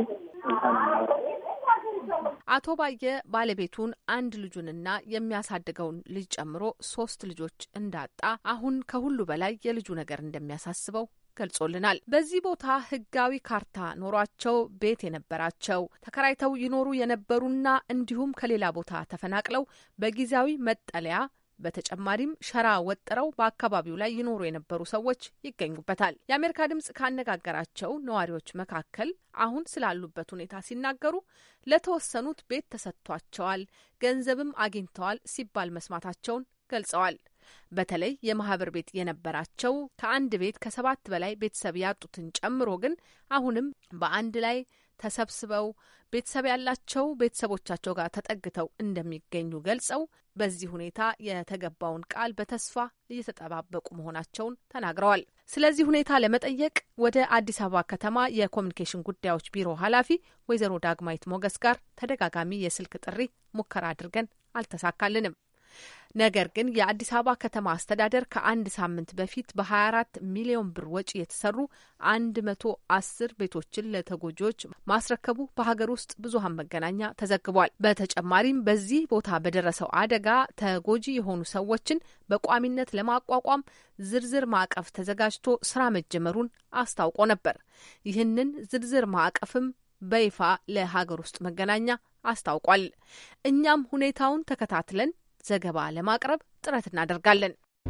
አቶ ባየ ባለቤቱን አንድ ልጁንና የሚያሳድገውን ልጅ ጨምሮ 3 ልጆች እንዳጣ አሁን ከሁሉ በላይ የልጁ ነገር እንደሚያሳስበው ገልጾልናል። በዚህ ቦታ ሕጋዊ ካርታ ኖሯቸው ቤት የነበራቸው ተከራይተው ይኖሩ የነበሩና እንዲሁም ከሌላ ቦታ ተፈናቅለው በጊዜያዊ መጠለያ በተጨማሪም ሸራ ወጥረው በአካባቢው ላይ ይኖሩ የነበሩ ሰዎች ይገኙበታል። የአሜሪካ ድምጽ ካነጋገራቸው ነዋሪዎች መካከል አሁን ስላሉበት ሁኔታ ሲናገሩ ለተወሰኑት ቤት ተሰጥቷቸዋል፣ ገንዘብም አግኝተዋል ሲባል መስማታቸውን ገልጸዋል። በተለይ የማህበር ቤት የነበራቸው ከአንድ ቤት ከ7 በላይ ቤተሰብ ያጡትን ጨምሮ ግን አሁንም በአንድ ላይ ተሰብስበው ቤተሰብ ያላቸው ቤተሰቦቻቸው ጋር ተጠግተው እንደሚገኙ ገልጸው በዚህ ሁኔታ የተገባውን ቃል በተስፋ እየተጠባበቁ መሆናቸውን ተናግረዋል። ስለዚህ ሁኔታ ለመጠየቅ ወደ አዲስ አበባ ከተማ የኮሚኒኬሽን ጉዳዮች ቢሮ ኃላፊ ወይዘሮ ዳግማዊት ሞገስ ጋር ተደጋጋሚ የስልክ ጥሪ ሙከራ አድርገን አልተሳካልንም። ነገር ግን የአዲስ አበባ ከተማ አስተዳደር ከአንድ ሳምንት በፊት በ24 ሚሊዮን ብር ወጪ የተሰሩ 110 ቤቶችን ለተጎጂዎች ማስረከቡ በሀገር ውስጥ ብዙሃን መገናኛ ተዘግቧል። በተጨማሪም በዚህ ቦታ በደረሰው አደጋ ተጎጂ የሆኑ ሰዎችን በቋሚነት ለማቋቋም ዝርዝር ማዕቀፍ ተዘጋጅቶ ስራ መጀመሩን አስታውቆ ነበር። ይህንን ዝርዝር ማዕቀፍም በይፋ ለሀገር ውስጥ መገናኛ አስታውቋል። እኛም ሁኔታውን ተከታትለን ዘገባ ለማቅረብ ጥረት እናደርጋለን።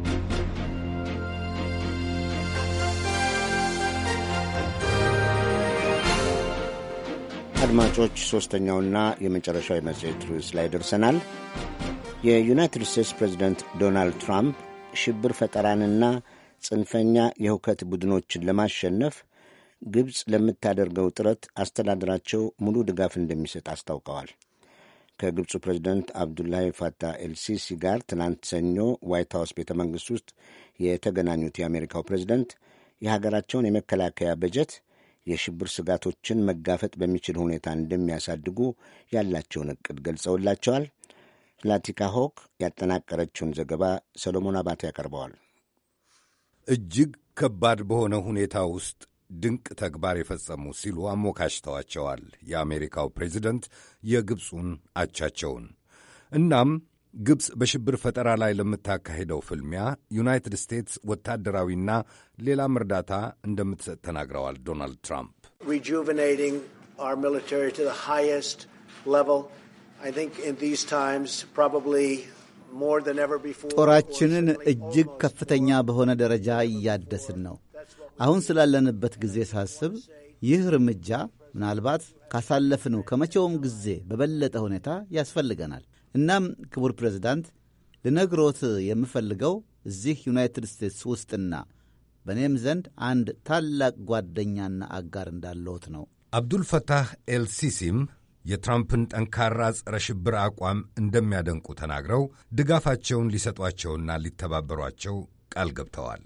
አድማጮች፣ ሦስተኛውና የመጨረሻው የመጽሔት ርዕስ ላይ ደርሰናል። የዩናይትድ ስቴትስ ፕሬዚደንት ዶናልድ ትራምፕ ሽብር ፈጠራንና ጽንፈኛ የሁከት ቡድኖችን ለማሸነፍ ግብፅ ለምታደርገው ጥረት አስተዳደራቸው ሙሉ ድጋፍ እንደሚሰጥ አስታውቀዋል። ከግብፁ ፕሬዚደንት አብዱላሂ ፋታህ ኤልሲሲ ጋር ትናንት ሰኞ ዋይት ሀውስ ቤተ መንግሥት ውስጥ የተገናኙት የአሜሪካው ፕሬዚደንት የሀገራቸውን የመከላከያ በጀት የሽብር ስጋቶችን መጋፈጥ በሚችል ሁኔታ እንደሚያሳድጉ ያላቸውን ዕቅድ ገልጸውላቸዋል። ላቲካ ሆክ ያጠናቀረችውን ዘገባ ሰሎሞን አባተ ያቀርበዋል። እጅግ ከባድ በሆነ ሁኔታ ውስጥ ድንቅ ተግባር የፈጸሙ ሲሉ አሞካሽተዋቸዋል የአሜሪካው ፕሬዚደንት የግብፁን አቻቸውን። እናም ግብፅ በሽብር ፈጠራ ላይ ለምታካሄደው ፍልሚያ ዩናይትድ ስቴትስ ወታደራዊና ሌላም እርዳታ እንደምትሰጥ ተናግረዋል ዶናልድ ትራምፕ። ጦራችንን እጅግ ከፍተኛ በሆነ ደረጃ እያደስን ነው። አሁን ስላለንበት ጊዜ ሳስብ ይህ እርምጃ ምናልባት ካሳለፍነው ከመቼውም ጊዜ በበለጠ ሁኔታ ያስፈልገናል። እናም ክቡር ፕሬዝዳንት፣ ልነግሮት የምፈልገው እዚህ ዩናይትድ ስቴትስ ውስጥና በእኔም ዘንድ አንድ ታላቅ ጓደኛና አጋር እንዳለዎት ነው። አብዱልፈታህ ኤልሲሲም የትራምፕን ጠንካራ ጸረ ሽብር አቋም እንደሚያደንቁ ተናግረው ድጋፋቸውን ሊሰጧቸውና ሊተባበሯቸው ቃል ገብተዋል።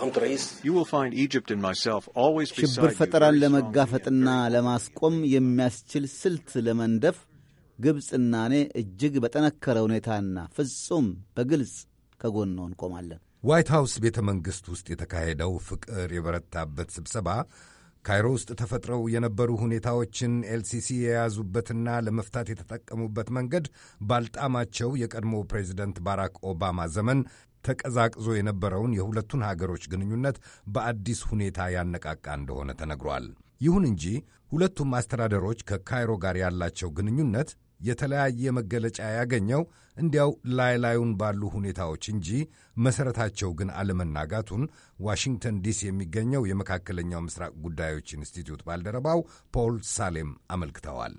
ሽብር ፈጠራን ለመጋፈጥና ለማስቆም የሚያስችል ስልት ለመንደፍ ግብፅና እኔ እጅግ በጠነከረ ሁኔታና ፍጹም በግልጽ ከጎንዎ እንቆማለን። ዋይት ሃውስ ቤተ መንግሥት ውስጥ የተካሄደው ፍቅር የበረታበት ስብሰባ ካይሮ ውስጥ ተፈጥረው የነበሩ ሁኔታዎችን ኤልሲሲ የያዙበትና ለመፍታት የተጠቀሙበት መንገድ ባልጣማቸው የቀድሞ ፕሬዚደንት ባራክ ኦባማ ዘመን ተቀዛቅዞ የነበረውን የሁለቱን ሀገሮች ግንኙነት በአዲስ ሁኔታ ያነቃቃ እንደሆነ ተነግሯል። ይሁን እንጂ ሁለቱም አስተዳደሮች ከካይሮ ጋር ያላቸው ግንኙነት የተለያየ መገለጫ ያገኘው እንዲያው ላዩን ባሉ ሁኔታዎች እንጂ መሠረታቸው ግን አለመናጋቱን ዋሽንግተን ዲሲ የሚገኘው የመካከለኛው ምስራቅ ጉዳዮች ኢንስቲትዩት ባልደረባው ፖል ሳሌም አመልክተዋል።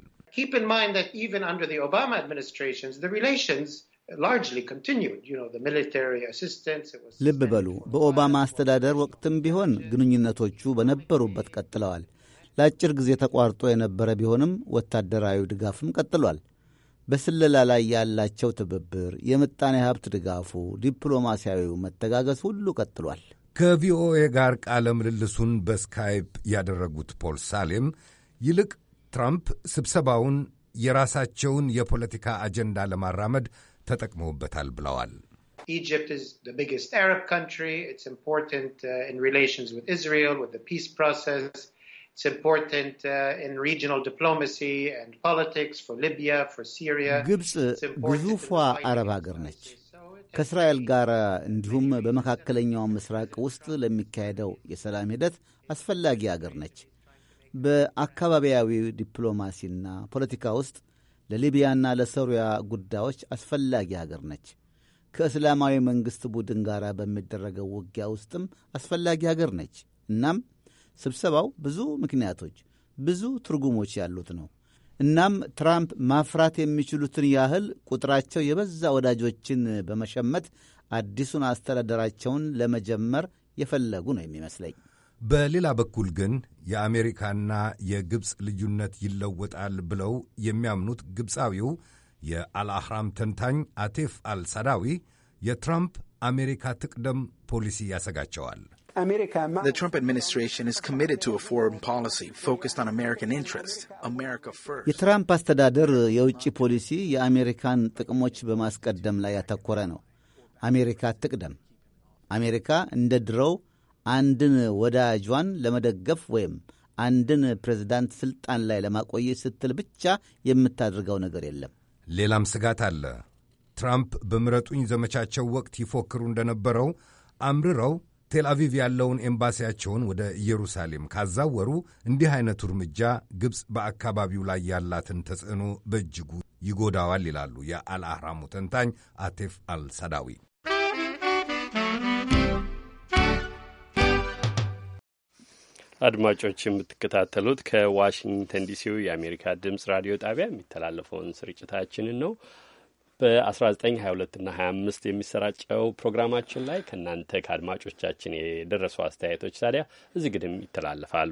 ልብ በሉ፣ በኦባማ አስተዳደር ወቅትም ቢሆን ግንኙነቶቹ በነበሩበት ቀጥለዋል። ለአጭር ጊዜ ተቋርጦ የነበረ ቢሆንም ወታደራዊ ድጋፍም ቀጥሏል። በስለላ ላይ ያላቸው ትብብር፣ የምጣኔ ሀብት ድጋፉ፣ ዲፕሎማሲያዊው መተጋገዝ ሁሉ ቀጥሏል። ከቪኦኤ ጋር ቃለ ምልልሱን በስካይፕ ያደረጉት ፖል ሳሌም ይልቅ ትራምፕ ስብሰባውን የራሳቸውን የፖለቲካ አጀንዳ ለማራመድ ተጠቅመውበታል ብለዋል። Egypt is the biggest Arab country. It's important in relations with Israel, with the peace process. It's important in regional diplomacy and politics for Libya, for Syria. ግብፅ ግዙፏ አረብ ሀገር ነች። ከእስራኤል ጋር እንዲሁም በመካከለኛው ምስራቅ ውስጥ ለሚካሄደው የሰላም ሂደት አስፈላጊ አገር ነች። በአካባቢያዊ ዲፕሎማሲና ፖለቲካ ውስጥ ለሊቢያና ለሶሪያ ጉዳዮች አስፈላጊ አገር ነች። ከእስላማዊ መንግሥት ቡድን ጋር በሚደረገው ውጊያ ውስጥም አስፈላጊ አገር ነች። እናም ስብሰባው ብዙ ምክንያቶች፣ ብዙ ትርጉሞች ያሉት ነው። እናም ትራምፕ ማፍራት የሚችሉትን ያህል ቁጥራቸው የበዛ ወዳጆችን በመሸመት አዲሱን አስተዳደራቸውን ለመጀመር የፈለጉ ነው የሚመስለኝ። በሌላ በኩል ግን የአሜሪካና የግብፅ ልዩነት ይለወጣል ብለው የሚያምኑት ግብፃዊው የአልአህራም ተንታኝ አቴፍ አልሳዳዊ የትራምፕ አሜሪካ ትቅደም ፖሊሲ ያሰጋቸዋል። The Trump administration is committed to a foreign policy focused on American interests. America first. የትራምፕ አስተዳደር የውጭ ፖሊሲ የአሜሪካን ጥቅሞች በማስቀደም ላይ ያተኮረ ነው። አሜሪካ ትቅደም። አሜሪካ እንደ ድሮው አንድን ወዳጇን ለመደገፍ ወይም አንድን ፕሬዝዳንት ስልጣን ላይ ለማቆየት ስትል ብቻ የምታደርገው ነገር የለም። ሌላም ስጋት አለ። ትራምፕ በምረጡኝ ዘመቻቸው ወቅት ይፎክሩ እንደነበረው አምርረው ቴል አቪቭ ያለውን ኤምባሲያቸውን ወደ ኢየሩሳሌም ካዛወሩ እንዲህ አይነቱ እርምጃ ግብፅ በአካባቢው ላይ ያላትን ተጽዕኖ በእጅጉ ይጎዳዋል ይላሉ የአልአህራሙ ተንታኝ አቴፍ አልሳዳዊ። አድማጮች የምትከታተሉት ከዋሽንግተን ዲሲው የአሜሪካ ድምፅ ራዲዮ ጣቢያ የሚተላለፈውን ስርጭታችንን ነው። በ1922 እና 25 የሚሰራጨው ፕሮግራማችን ላይ ከእናንተ ከአድማጮቻችን የደረሱ አስተያየቶች ታዲያ እዚህ ግድም ይተላለፋሉ።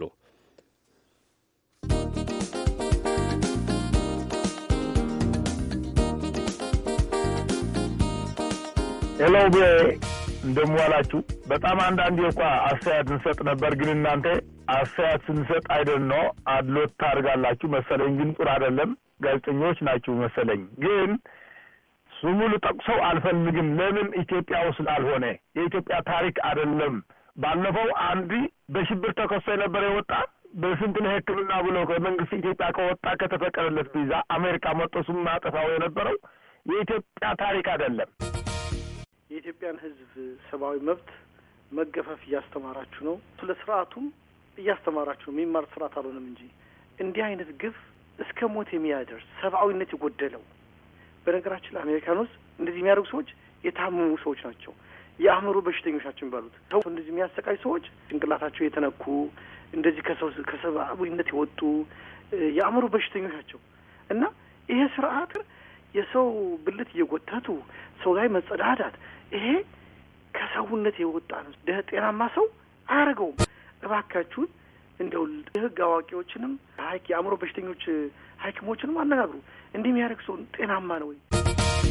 ሄሎ እንደምዋላችሁ። በጣም አንዳንዴ እንኳ አስተያየት እንሰጥ ነበር፣ ግን እናንተ አስተያየት ስንሰጥ አይደል ነው አድሎት ታርጋላችሁ መሰለኝ። ግን ጥሩ አይደለም። ጋዜጠኞች ናችሁ መሰለኝ። ግን ስሙን ጠቅሰው አልፈልግም። ለምን ኢትዮጵያ ውስጥ ስላልሆነ የኢትዮጵያ ታሪክ አይደለም። ባለፈው አንድ በሽብር ተከሶ የነበረ የወጣ በስንት ለሕክምና ብሎ ከመንግስት ኢትዮጵያ ከወጣ ከተፈቀደለት ቪዛ አሜሪካ መጥቶ ስም ማጠፋው የነበረው የኢትዮጵያ ታሪክ አይደለም። የኢትዮጵያን ሕዝብ ሰብአዊ መብት መገፈፍ እያስተማራችሁ ነው። ስለ ስርዓቱም እያስተማራችሁ ነው። የሚማር ስርዓት አልሆነም እንጂ እንዲህ አይነት ግፍ እስከ ሞት የሚያደርስ ሰብአዊነት የጎደለው። በነገራችን ለአሜሪካን ውስጥ እንደዚህ የሚያደርጉ ሰዎች የታመሙ ሰዎች ናቸው። የአእምሮ በሽተኞች ናቸው የሚባሉት። ሰው እንደዚህ የሚያሰቃይ ሰዎች ጭንቅላታቸው የተነኩ እንደዚህ ከሰብአዊነት የወጡ የአእምሮ በሽተኞች ናቸው እና ይሄ ስርዓት የሰው ብልት እየጎተቱ ሰው ላይ መጸዳዳት ይሄ ከሰውነት የወጣ ነው። ጤናማ ሰው አያደርገውም። እባካችሁን እንደው የህግ አዋቂዎችንም የአእምሮ በሽተኞች ሐኪሞችንም አነጋግሩ። እንዲህ የሚያደርግ ሰው ጤናማ ነው ወይ?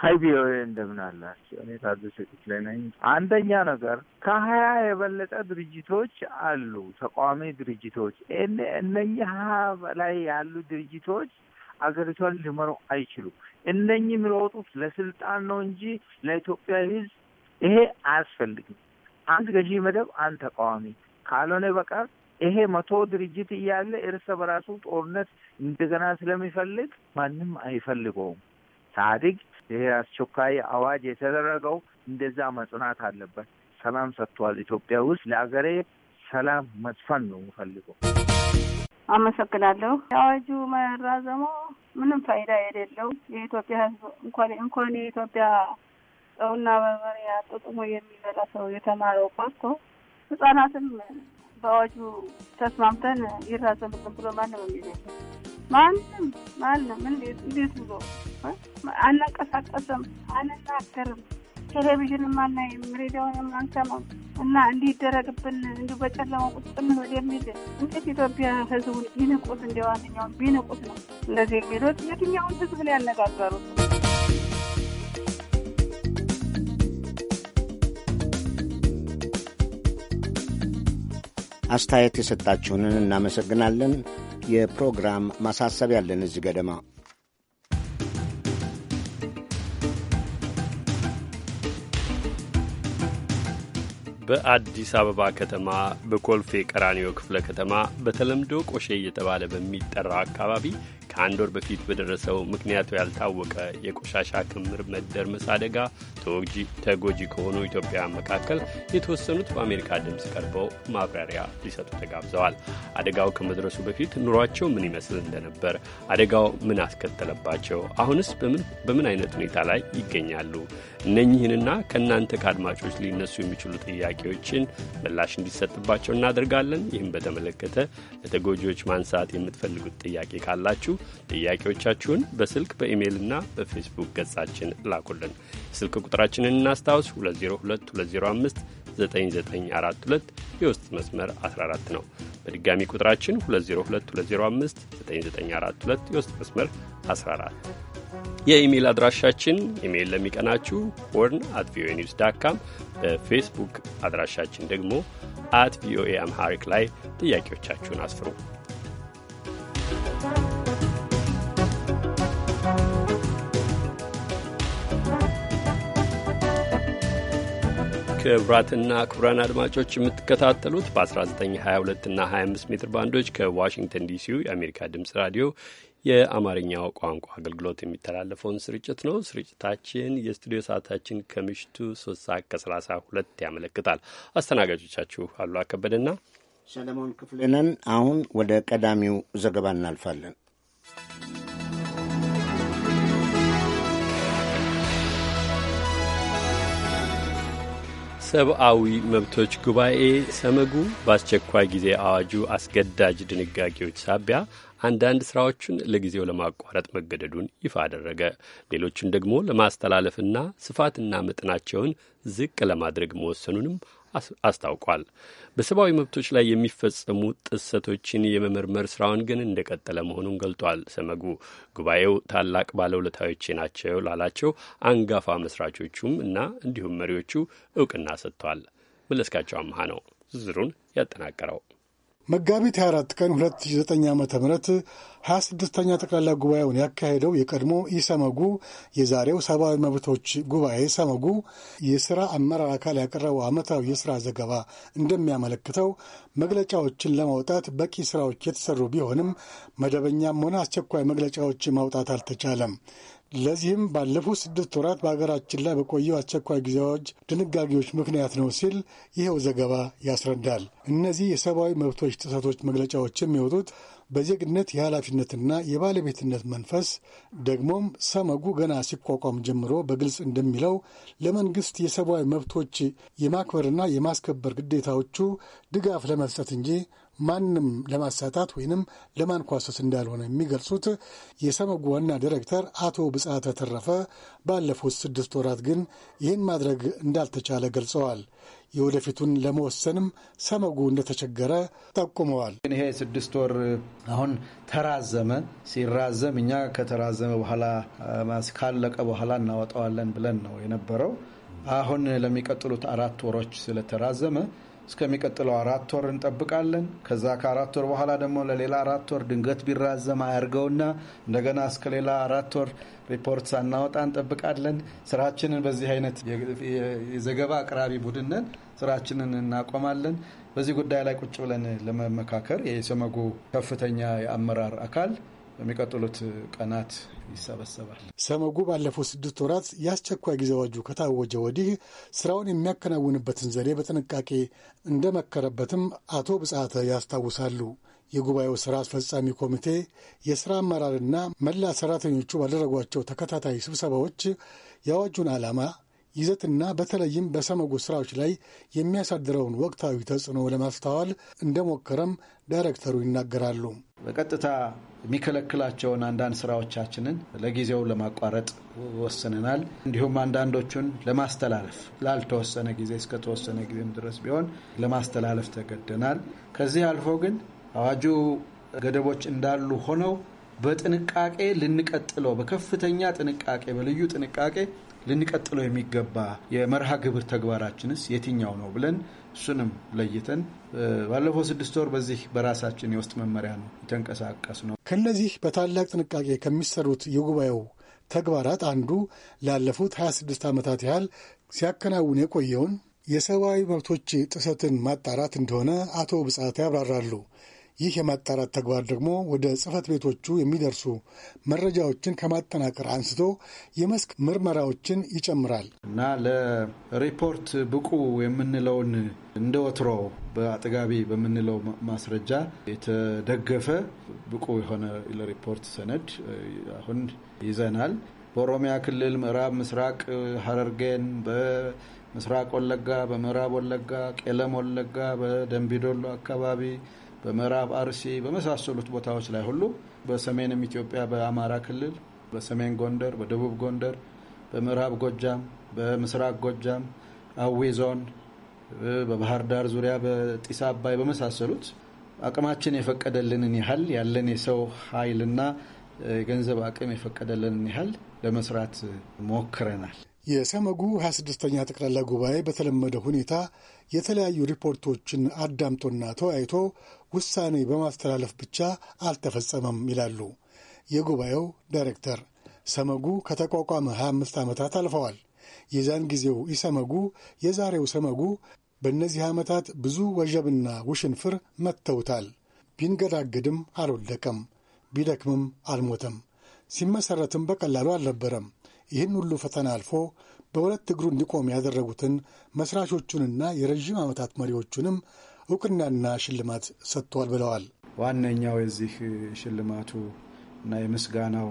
ሀይ ቪኦኤ እንደምን አላችሁ? እኔ ታደሰ ክፍሌ ነኝ። አንደኛ ነገር ከ20 የበለጠ ድርጅቶች አሉ፣ ተቃዋሚ ድርጅቶች። እነኚህ 20 በላይ ያሉ ድርጅቶች አገሪቷን ሊመሩ አይችሉም። እነኚህ የሚሮጡት ለስልጣን ነው እንጂ ለኢትዮጵያ ሕዝብ ይሄ አያስፈልግም። አንድ ገዢ መደብ፣ አንድ ተቃዋሚ ካልሆነ በቀር ይሄ 100 ድርጅት እያለ እርስ በራሱ ጦርነት እንደገና ስለሚፈልግ ማንም አይፈልገውም። ታዲግ ይሄ አስቸኳይ አዋጅ የተደረገው እንደዛ መጽናት አለበት። ሰላም ሰጥቷል ኢትዮጵያ ውስጥ። ለአገሬ ሰላም መስፈን ነው የምፈልገው። አመሰግናለሁ። አዋጁ መራዘሙ ምንም ፋይዳ የሌለው የኢትዮጵያ ሕዝብ እንኳን የኢትዮጵያ ሰውና በርበሬ አጥጥሞ የሚበላ ሰው የተማረው ቀርቶ ህጻናትም በአዋጁ ተስማምተን ይራዘምልን ብሎ ማንም የሚለው ማንም እንዴት ብሎ አንንቀሳቀስም፣ አንናገርም፣ ቴሌቪዥንም አናይም፣ ሬዲዮንም አንሰማም እና እንዲደረግብን እንዲሁ በጨለማ ቁጭ ምን ወደሚል እንዴት ኢትዮጵያ ህዝቡን ቢንቁት እንደዋነኛውን ቢንቁት ነው እንደዚህ የሚሉት? የትኛውን ህዝብ ነው ያነጋገሩት? አስተያየት የሰጣችሁንን እናመሰግናለን። የፕሮግራም ማሳሰቢያ ያለን እዚህ ገደማ በአዲስ አበባ ከተማ በኮልፌ ቀራኒዮ ክፍለ ከተማ በተለምዶ ቆሼ እየተባለ በሚጠራው አካባቢ ከአንድ ወር በፊት በደረሰው ምክንያቱ ያልታወቀ የቆሻሻ ክምር መደርመስ አደጋ ተጎጂ ከሆኑ ኢትዮጵያውያን መካከል የተወሰኑት በአሜሪካ ድምፅ ቀርበው ማብራሪያ ሊሰጡ ተጋብዘዋል። አደጋው ከመድረሱ በፊት ኑሯቸው ምን ይመስል እንደነበር፣ አደጋው ምን አስከተለባቸው፣ አሁንስ በምን አይነት ሁኔታ ላይ ይገኛሉ? እነኚህንና ከእናንተ ከአድማጮች ሊነሱ የሚችሉ ጥያቄዎችን ምላሽ እንዲሰጥባቸው እናደርጋለን። ይህም በተመለከተ ለተጎጂዎች ማንሳት የምትፈልጉት ጥያቄ ካላችሁ ጥያቄዎቻችሁን በስልክ በኢሜይልና በፌስቡክ ገጻችን ላኩልን። የስልክ ቁጥራችንን እናስታውስ። 2022059942 የውስጥ መስመር 14 ነው። በድጋሚ ቁጥራችን 2022059942 የውስጥ መስመር 14። የኢሜይል አድራሻችን ኢሜይል ለሚቀናችሁ horn@voanews.com፣ በፌስቡክ አድራሻችን ደግሞ @voa amharic ላይ ጥያቄዎቻችሁን አስፍሩ። ክቡራትና ክቡራን አድማጮች የምትከታተሉት በ1922 እና 25 ሜትር ባንዶች ከዋሽንግተን ዲሲው የአሜሪካ ድምፅ ራዲዮ የአማርኛው ቋንቋ አገልግሎት የሚተላለፈውን ስርጭት ነው። ስርጭታችን የስቱዲዮ ሰዓታችን ከምሽቱ 3:32 ያመለክታል። አስተናጋጆቻችሁ አሉ አከበደና ሰለሞን ክፍሌ ነን። አሁን ወደ ቀዳሚው ዘገባ እናልፋለን። ሰብአዊ መብቶች ጉባኤ ሰመጉ በአስቸኳይ ጊዜ አዋጁ አስገዳጅ ድንጋጌዎች ሳቢያ አንዳንድ ስራዎቹን ለጊዜው ለማቋረጥ መገደዱን ይፋ አደረገ። ሌሎቹን ደግሞ ለማስተላለፍና ስፋትና መጠናቸውን ዝቅ ለማድረግ መወሰኑንም አስታውቋል። በሰብአዊ መብቶች ላይ የሚፈጸሙ ጥሰቶችን የመመርመር ስራውን ግን እንደቀጠለ መሆኑን ገልጧል። ሰመጉ ጉባኤው ታላቅ ባለውለታዎቼ ናቸው ላላቸው አንጋፋ መስራቾቹም እና እንዲሁም መሪዎቹ እውቅና ሰጥቷል። መለስካቸው አምሃ ነው ዝርዝሩን ያጠናቀረው። መጋቢት 24 ቀን 2009 ዓ.ም 26ኛ ጠቅላላ ጉባኤውን ያካሄደው የቀድሞ ኢሰመጉ የዛሬው ሰብአዊ መብቶች ጉባኤ ሰመጉ የሥራ አመራር አካል ያቀረበው ዓመታዊ የሥራ ዘገባ እንደሚያመለክተው መግለጫዎችን ለማውጣት በቂ ሥራዎች የተሠሩ ቢሆንም መደበኛም ሆነ አስቸኳይ መግለጫዎች ማውጣት አልተቻለም። ለዚህም ባለፉት 6 ወራት በሀገራችን ላይ በቆየው አስቸኳይ ጊዜ አዋጅ ድንጋጌዎች ምክንያት ነው ሲል ይኸው ዘገባ ያስረዳል። እነዚህ የሰብአዊ መብቶች ጥሰቶች መግለጫዎች የሚወጡት በዜግነት የኃላፊነትና የባለቤትነት መንፈስ ደግሞም ሰመጉ ገና ሲቋቋም ጀምሮ በግልጽ እንደሚለው ለመንግስት የሰብአዊ መብቶች የማክበርና የማስከበር ግዴታዎቹ ድጋፍ ለመስጠት እንጂ ማንም ለማሳታት ወይንም ለማንኳሰስ እንዳልሆነ የሚገልጹት የሰመጉ ዋና ዲሬክተር አቶ ብጻተ ተረፈ ባለፉት 6 ወራት ግን ይህን ማድረግ እንዳልተቻለ ገልጸዋል። የወደፊቱን ለመወሰንም ሰመጉ እንደተቸገረ ጠቁመዋል። ይሄ 6 ወር አሁን ተራዘመ። ሲራዘም እኛ ከተራዘመ በኋላ ካለቀ በኋላ እናወጣዋለን ብለን ነው የነበረው። አሁን ለሚቀጥሉት 4 ወሮች ስለተራዘመ እስከሚቀጥለው 4 ወር እንጠብቃለን። ከዛ ከ4 ወር በኋላ ደግሞ ለሌላ 4 ወር ድንገት ቢራዘም አያርገውና እንደገና እስከ ሌላ 4 ወር ሪፖርት ሳናወጣ እንጠብቃለን። ስራችንን በዚህ አይነት የዘገባ አቅራቢ ቡድንን ስራችንን እናቆማለን። በዚህ ጉዳይ ላይ ቁጭ ብለን ለመመካከር የሰመጉ ከፍተኛ የአመራር አካል በሚቀጥሉት ቀናት ይሰበሰባል። ሰመጉ ባለፉት 6 ወራት የአስቸኳይ ጊዜ አዋጁ ከታወጀ ወዲህ ስራውን የሚያከናውንበትን ዘዴ በጥንቃቄ እንደመከረበትም አቶ ብጻተ ያስታውሳሉ። የጉባኤው ስራ አስፈጻሚ ኮሚቴ የስራ አመራርና መላ ሰራተኞቹ ባደረጓቸው ተከታታይ ስብሰባዎች የአዋጁን ዓላማ ይዘትና በተለይም በሰመጉ ስራዎች ላይ የሚያሳድረውን ወቅታዊ ተጽዕኖ ለማስተዋል እንደሞከረም ዳይሬክተሩ ይናገራሉ። በቀጥታ የሚከለክላቸውን አንዳንድ ስራዎቻችንን ለጊዜው ለማቋረጥ ወስነናል። እንዲሁም አንዳንዶቹን ለማስተላለፍ ላልተወሰነ ጊዜ እስከተወሰነ ጊዜም ድረስ ቢሆን ለማስተላለፍ ተገደናል። ከዚህ አልፎ ግን አዋጁ ገደቦች እንዳሉ ሆነው በጥንቃቄ ልንቀጥለው በከፍተኛ ጥንቃቄ በልዩ ጥንቃቄ ልንቀጥለው የሚገባ የመርሃ ግብር ተግባራችንስ የትኛው ነው ብለን እሱንም ለይተን ባለፈው 6 ወር በዚህ በራሳችን የውስጥ መመሪያ ነው የተንቀሳቀስ ነው። ከነዚህ በታላቅ ጥንቃቄ ከሚሰሩት የጉባኤው ተግባራት አንዱ ላለፉት 26 ዓመታት ያህል ሲያከናውን የቆየውን የሰብአዊ መብቶች ጥሰትን ማጣራት እንደሆነ አቶ ብጻተ ያብራራሉ። ይህ የማጣራት ተግባር ደግሞ ወደ ጽህፈት ቤቶቹ የሚደርሱ መረጃዎችን ከማጠናቀር አንስቶ የመስክ ምርመራዎችን ይጨምራል እና ለሪፖርት ብቁ የምንለውን እንደ ወትሮ በአጥጋቢ በምንለው ማስረጃ የተደገፈ ብቁ የሆነ ለሪፖርት ሰነድ አሁን ይዘናል። በኦሮሚያ ክልል ምዕራብ ምስራቅ ሐረርጌን፣ በምስራቅ ወለጋ፣ በምዕራብ ወለጋ፣ ቄለም ወለጋ፣ በደንቢዶሎ አካባቢ፣ በምዕራብ አርሲ በመሳሰሉት ቦታዎች ላይ ሁሉ በሰሜንም ኢትዮጵያ በአማራ ክልል፣ በሰሜን ጎንደር፣ በደቡብ ጎንደር፣ በምዕራብ ጎጃም፣ በምስራቅ ጎጃም፣ አዊ ዞን፣ በባህር ዳር ዙሪያ፣ በጢስ አባይ በመሳሰሉት አቅማችን የፈቀደልንን ያህል ያለን የሰው ኃይልና ገንዘብ አቅም የፈቀደልንን ያህል ለመስራት ሞክረናል። የሰመጉ 26ኛ ጠቅላላ ጉባኤ በተለመደ ሁኔታ የተለያዩ ሪፖርቶችን አዳምጦና ተወያይቶ ውሳኔ በማስተላለፍ ብቻ አልተፈጸመም ይላሉ የጉባኤው ዳይሬክተር። ሰመጉ ከተቋቋመ 25 ዓመታት አልፈዋል። የዛን ጊዜው ኢሰመጉ፣ የዛሬው ሰመጉ በእነዚህ ዓመታት ብዙ ወጀብና ውሽንፍር መጥተውታል። ቢንገዳገድም አልወደቀም፣ ቢደክምም አልሞተም። ሲመሰረትም በቀላሉ አልነበረም። ይህን ሁሉ ፈተና አልፎ በሁለት እግሩ እንዲቆም ያደረጉትን መስራቾቹንና የረዥም ዓመታት መሪዎቹንም እውቅናና ሽልማት ሰጥተዋል ብለዋል። ዋነኛው የዚህ ሽልማቱ እና የምስጋናው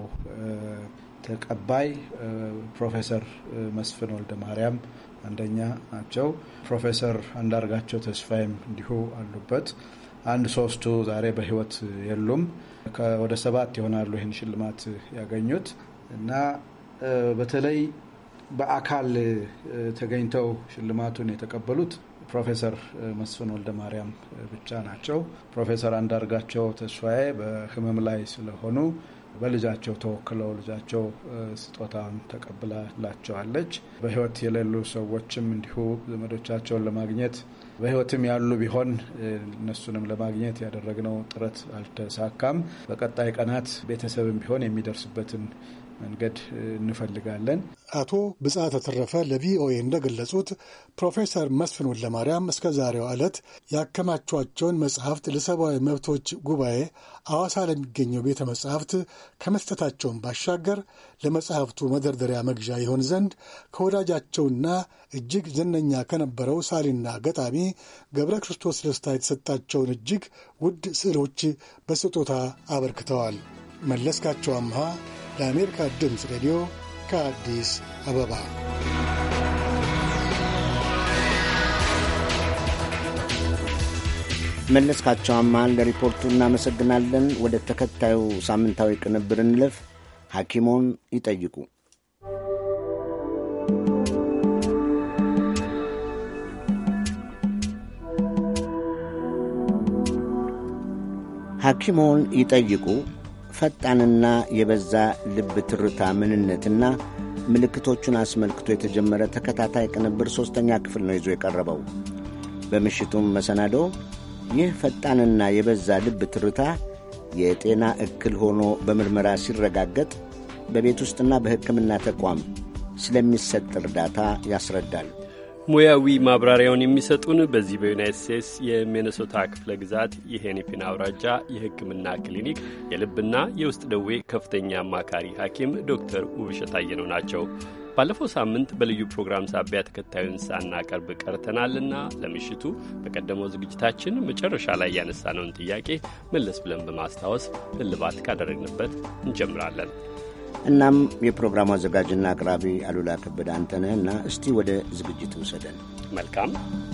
ተቀባይ ፕሮፌሰር መስፍን ወልደ ማርያም አንደኛ ናቸው። ፕሮፌሰር አንዳርጋቸው ተስፋይም እንዲሁ አሉበት። 1-3ቱ ዛሬ በህይወት የሉም። ወደ 7 ይሆናሉ ይህን ሽልማት ያገኙት እና በተለይ በአካል ተገኝተው ሽልማቱን የተቀበሉት ፕሮፌሰር መስፍን ወልደ ማርያም ብቻ ናቸው። ፕሮፌሰር አንዳርጋቸው ተስፋዬ በህመም ላይ ስለሆኑ በልጃቸው ተወክለው ልጃቸው ስጦታውን ተቀብላላቸዋለች። በህይወት የሌሉ ሰዎችም እንዲሁ ዘመዶቻቸውን ለማግኘት በህይወትም ያሉ ቢሆን እነሱንም ለማግኘት ያደረግነው ጥረት አልተሳካም። በቀጣይ ቀናት ቤተሰብም ቢሆን የሚደርስበትን መንገድ እንፈልጋለን። አቶ ብጻተ ተረፈ ለቪኦኤ እንደገለጹት ፕሮፌሰር መስፍን ወልደማርያም እስከ ዛሬው ዕለት ያከማቿቸውን መጽሐፍት ለሰብአዊ መብቶች ጉባኤ አዋሳ ለሚገኘው ቤተ መጽሐፍት ከመስጠታቸውን ባሻገር ለመጽሐፍቱ መደርደሪያ መግዣ ይሆን ዘንድ ከወዳጃቸውና እጅግ ዝነኛ ከነበረው ሳሊና ገጣሚ ገብረ ክርስቶስ ደስታ የተሰጣቸውን እጅግ ውድ ስዕሎች በስጦታ አበርክተዋል። መለስካቸው አምሃ ለአሜሪካ ድምፅ ሬዲዮ ከአዲስ አበባ። መለስካቸው አማን ለሪፖርቱ እናመሰግናለን። ወደ ተከታዩ ሳምንታዊ ቅንብር እንለፍ። ሐኪሞን ይጠይቁ። ሐኪሞን ይጠይቁ ፈጣንና የበዛ ልብ ትርታ ምንነትና ምልክቶቹን አስመልክቶ የተጀመረ ተከታታይ ቅንብር ሦስተኛ ክፍል ነው ይዞ የቀረበው። በምሽቱም መሰናዶ ይህ ፈጣንና የበዛ ልብ ትርታ የጤና እክል ሆኖ በምርመራ ሲረጋገጥ በቤት ውስጥና በሕክምና ተቋም ስለሚሰጥ እርዳታ ያስረዳል። ሙያዊ ማብራሪያውን የሚሰጡን በዚህ በዩናይትድ ስቴትስ የሚኔሶታ ክፍለ ግዛት የሄኒፒን አውራጃ የሕክምና ክሊኒክ የልብና የውስጥ ደዌ ከፍተኛ አማካሪ ሐኪም ዶክተር ውብሸት አየነው ናቸው። ባለፈው ሳምንት በልዩ ፕሮግራም ሳቢያ ተከታዩን ሳናቀርብ ቀርተናልና ለምሽቱ በቀደመው ዝግጅታችን መጨረሻ ላይ ያነሳነውን ጥያቄ መለስ ብለን በማስታወስ እልባት ካደረግንበት እንጀምራለን። እናም የፕሮግራሙ አዘጋጅና አቅራቢ አሉላ ከበደ አንተነህና እስቲ ወደ ዝግጅቱ ውሰደን። መልካም።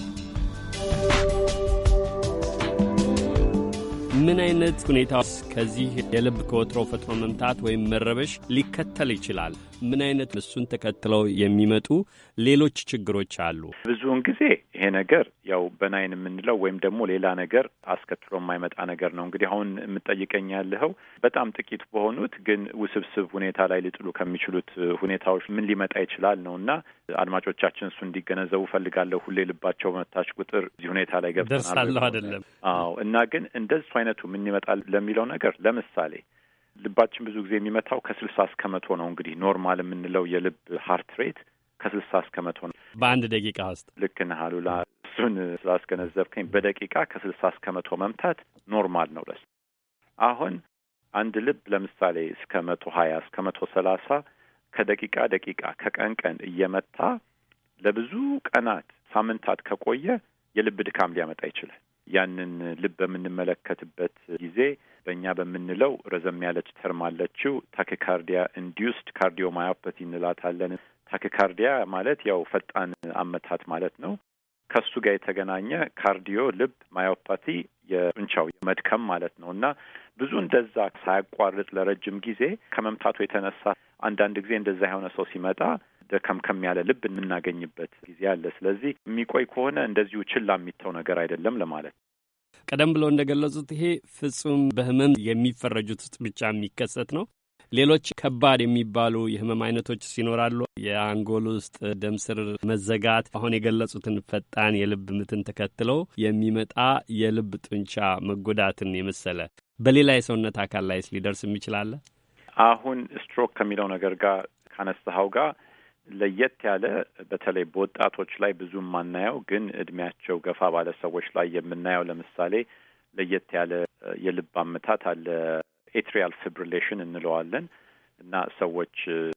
ምን አይነት ሁኔታ ከዚህ የልብ ከወትሮ ፈጥኖ መምታት ወይም መረበሽ ሊከተል ይችላል? ምን አይነት እሱን ተከትለው የሚመጡ ሌሎች ችግሮች አሉ? ብዙውን ጊዜ ይሄ ነገር ያው በናይን የምንለው ወይም ደግሞ ሌላ ነገር አስከትሎ የማይመጣ ነገር ነው። እንግዲህ አሁን የምጠይቀኝ ያለኸው በጣም ጥቂት በሆኑት ግን ውስብስብ ሁኔታ ላይ ሊጥሉ ከሚችሉት ሁኔታዎች ምን ሊመጣ ይችላል ነው እና አድማጮቻችን እሱ እንዲገነዘቡ ፈልጋለሁ። ሁሌ ልባቸው መታች ቁጥር እዚህ ሁኔታ ላይ ገብተናል ደርሳለሁ አይደለም? አዎ። እና ግን እንደዚህ አይነቱ ምን ይመጣል ለሚለው ነገር ለምሳሌ ልባችን ብዙ ጊዜ የሚመታው ከ60 እስከ 100 ነው። እንግዲህ ኖርማል የምንለው የልብ ሃርት ሬት ከ60 እስከ 100 ነው በአንድ ደቂቃ ውስጥ። ልክ ነህ አሉላ። እሱን ስላስገነዘብከኝ በደቂቃ ከ60 እስከ 100 መምታት ኖርማል ነው ለሱ። አሁን አንድ ልብ ለምሳሌ እስከ 120 እስከ 130 ከደቂቃ ደቂቃ ከቀን ቀን እየመታ ለብዙ ቀናት ሳምንታት ከቆየ የልብ ድካም ሊያመጣ ይችላል። ያንን ልብ በምንመለከትበት ጊዜ በእኛ በምንለው ረዘም ያለች ተርም አለችው። ታኪካርዲያ ኢንዲዩስድ ካርዲዮማዮፓቲ እንላታለን። ታኪካርዲያ ማለት ያው ፈጣን አመታት ማለት ነው። ከሱ ጋር የተገናኘ ካርዲዮ ልብ፣ ማዮፓቲ የጡንቻው መድከም ማለት ነው እና ብዙ እንደዛ ሳያቋርጥ ለረጅም ጊዜ ከመምታቱ የተነሳ አንዳንድ ጊዜ እንደዛ የሆነ ሰው ሲመጣ ደከምከም ያለ ልብ የምናገኝበት ጊዜ አለ። ስለዚህ የሚቆይ ከሆነ እንደዚሁ ችላ የሚተው ነገር አይደለም ለማለት ነው። ቀደም ብለው እንደገለጹት ይሄ ፍጹም በህመም የሚፈረጁት ውስጥ ብቻ የሚከሰት ነው። ሌሎች ከባድ የሚባሉ የህመም አይነቶች ሲኖራሉ። የአንጎል ውስጥ ደም ስር መዘጋት፣ አሁን የገለጹትን ፈጣን የልብ ምትን ተከትለው የሚመጣ የልብ ጡንቻ መጎዳትን የመሰለ በሌላ የሰውነት አካል ላይስ ሊደርስ የሚችላል? አሁን ስትሮክ ከሚለው ነገር ጋር ካነሳኸው ጋር ለየት ያለ በተለይ በወጣቶች ላይ ብዙ የማናየው ግን እድሜያቸው ገፋ ባለ ሰዎች ላይ የምናየው ለምሳሌ ለየት ያለ የልብ አመታት አለ። ኤትሪያል ፊብሪሌሽን እንለዋለን እና ሰዎች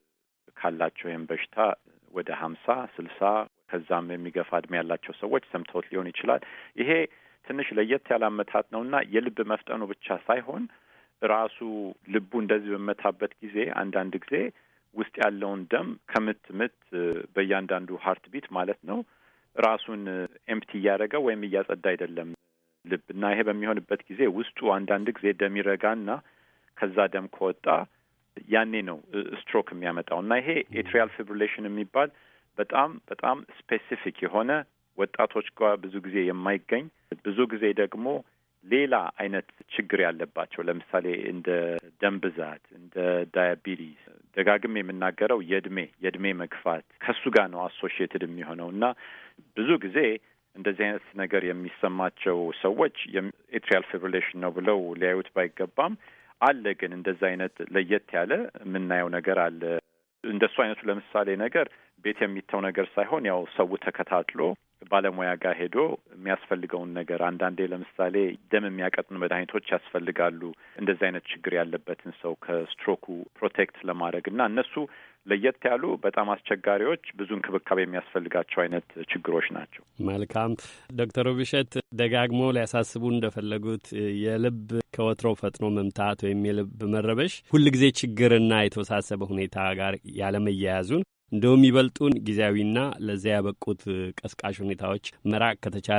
ካላቸው ይህም በሽታ ወደ 50 60 ከዛም የሚገፋ እድሜ ያላቸው ሰዎች ሰምተውት ሊሆን ይችላል። ይሄ ትንሽ ለየት ያለ አመታት ነውና የልብ መፍጠኑ ብቻ ሳይሆን ራሱ ልቡ እንደዚህ በመታበት ጊዜ አንዳንድ ጊዜ ውስጥ ያለውን ደም ከምት በእያንዳንዱ ሃርት ቢት ማለት ነው ራሱን ኤምፕቲ እያደረገ ወይም እያጸዳ አይደለም ልብ እና ይሄ በሚሆንበት ጊዜ ውስጡ አንዳንድ ጊዜ ደም ይረጋና ከዛ ደም ከወጣ ያኔ ነው ስትሮክ የሚያመጣው እና ይሄ ኤትሪያል ፊብሪሌሽን የሚባል በጣም በጣም ስፔሲፊክ የሆነ ወጣቶች ጋር ብዙ ጊዜ የማይገኝ ብዙ ጊዜ ደግሞ ሌላ አይነት ችግር ያለባቸው ለምሳሌ እንደ ደም ብዛት እንደ ዳያቢቲስ ደጋግም የምናገረው የእድሜ መግፋት ከሱ ጋር ነው አሶሺየትድ የሚሆነው እና ብዙ ጊዜ እንደዚህ አይነት ነገር የሚሰማቸው ሰዎች ኤትሪያል ፊብሪሌሽን ነው ብለው ሊያዩት ባይገባም አለ። ግን እንደዚህ አይነት ለየት ያለ የምናየው ነገር አለ። እንደሱ አይነቱ ለምሳሌ ነገር ቤት የሚተው ነገር ሳይሆን ያው ሰው ተከታትሎ ባለሙያ ጋር ሄዶ የሚያስፈልገውን ነገር አንዳንዴ ለምሳሌ ደም የሚያቀጥኑ መድኃኒቶች ያስፈልጋሉ እንደዚህ አይነት ችግር ያለበትን ሰው ከስትሮኩ ፕሮቴክት ለማድረግ እና እነሱ ለየት ያሉ በጣም አስቸጋሪዎች ብዙ እንክብካቤ የሚያስፈልጋቸው አይነት ችግሮች ናቸው። መልካም ዶክተር ውብሸት ደጋግሞ ሊያሳስቡ እንደፈለጉት የልብ ከወትሮ ፈጥኖ መምታት ወይም የልብ መረበሽ ሁልጊዜ ችግርና የተወሳሰበ ሁኔታ ጋር ያለመያያዙን እንደውም ይበልጡን ጊዜያዊና ለዚያ ያበቁት ቀስቃሽ ሁኔታዎች መራቅ ከተቻለ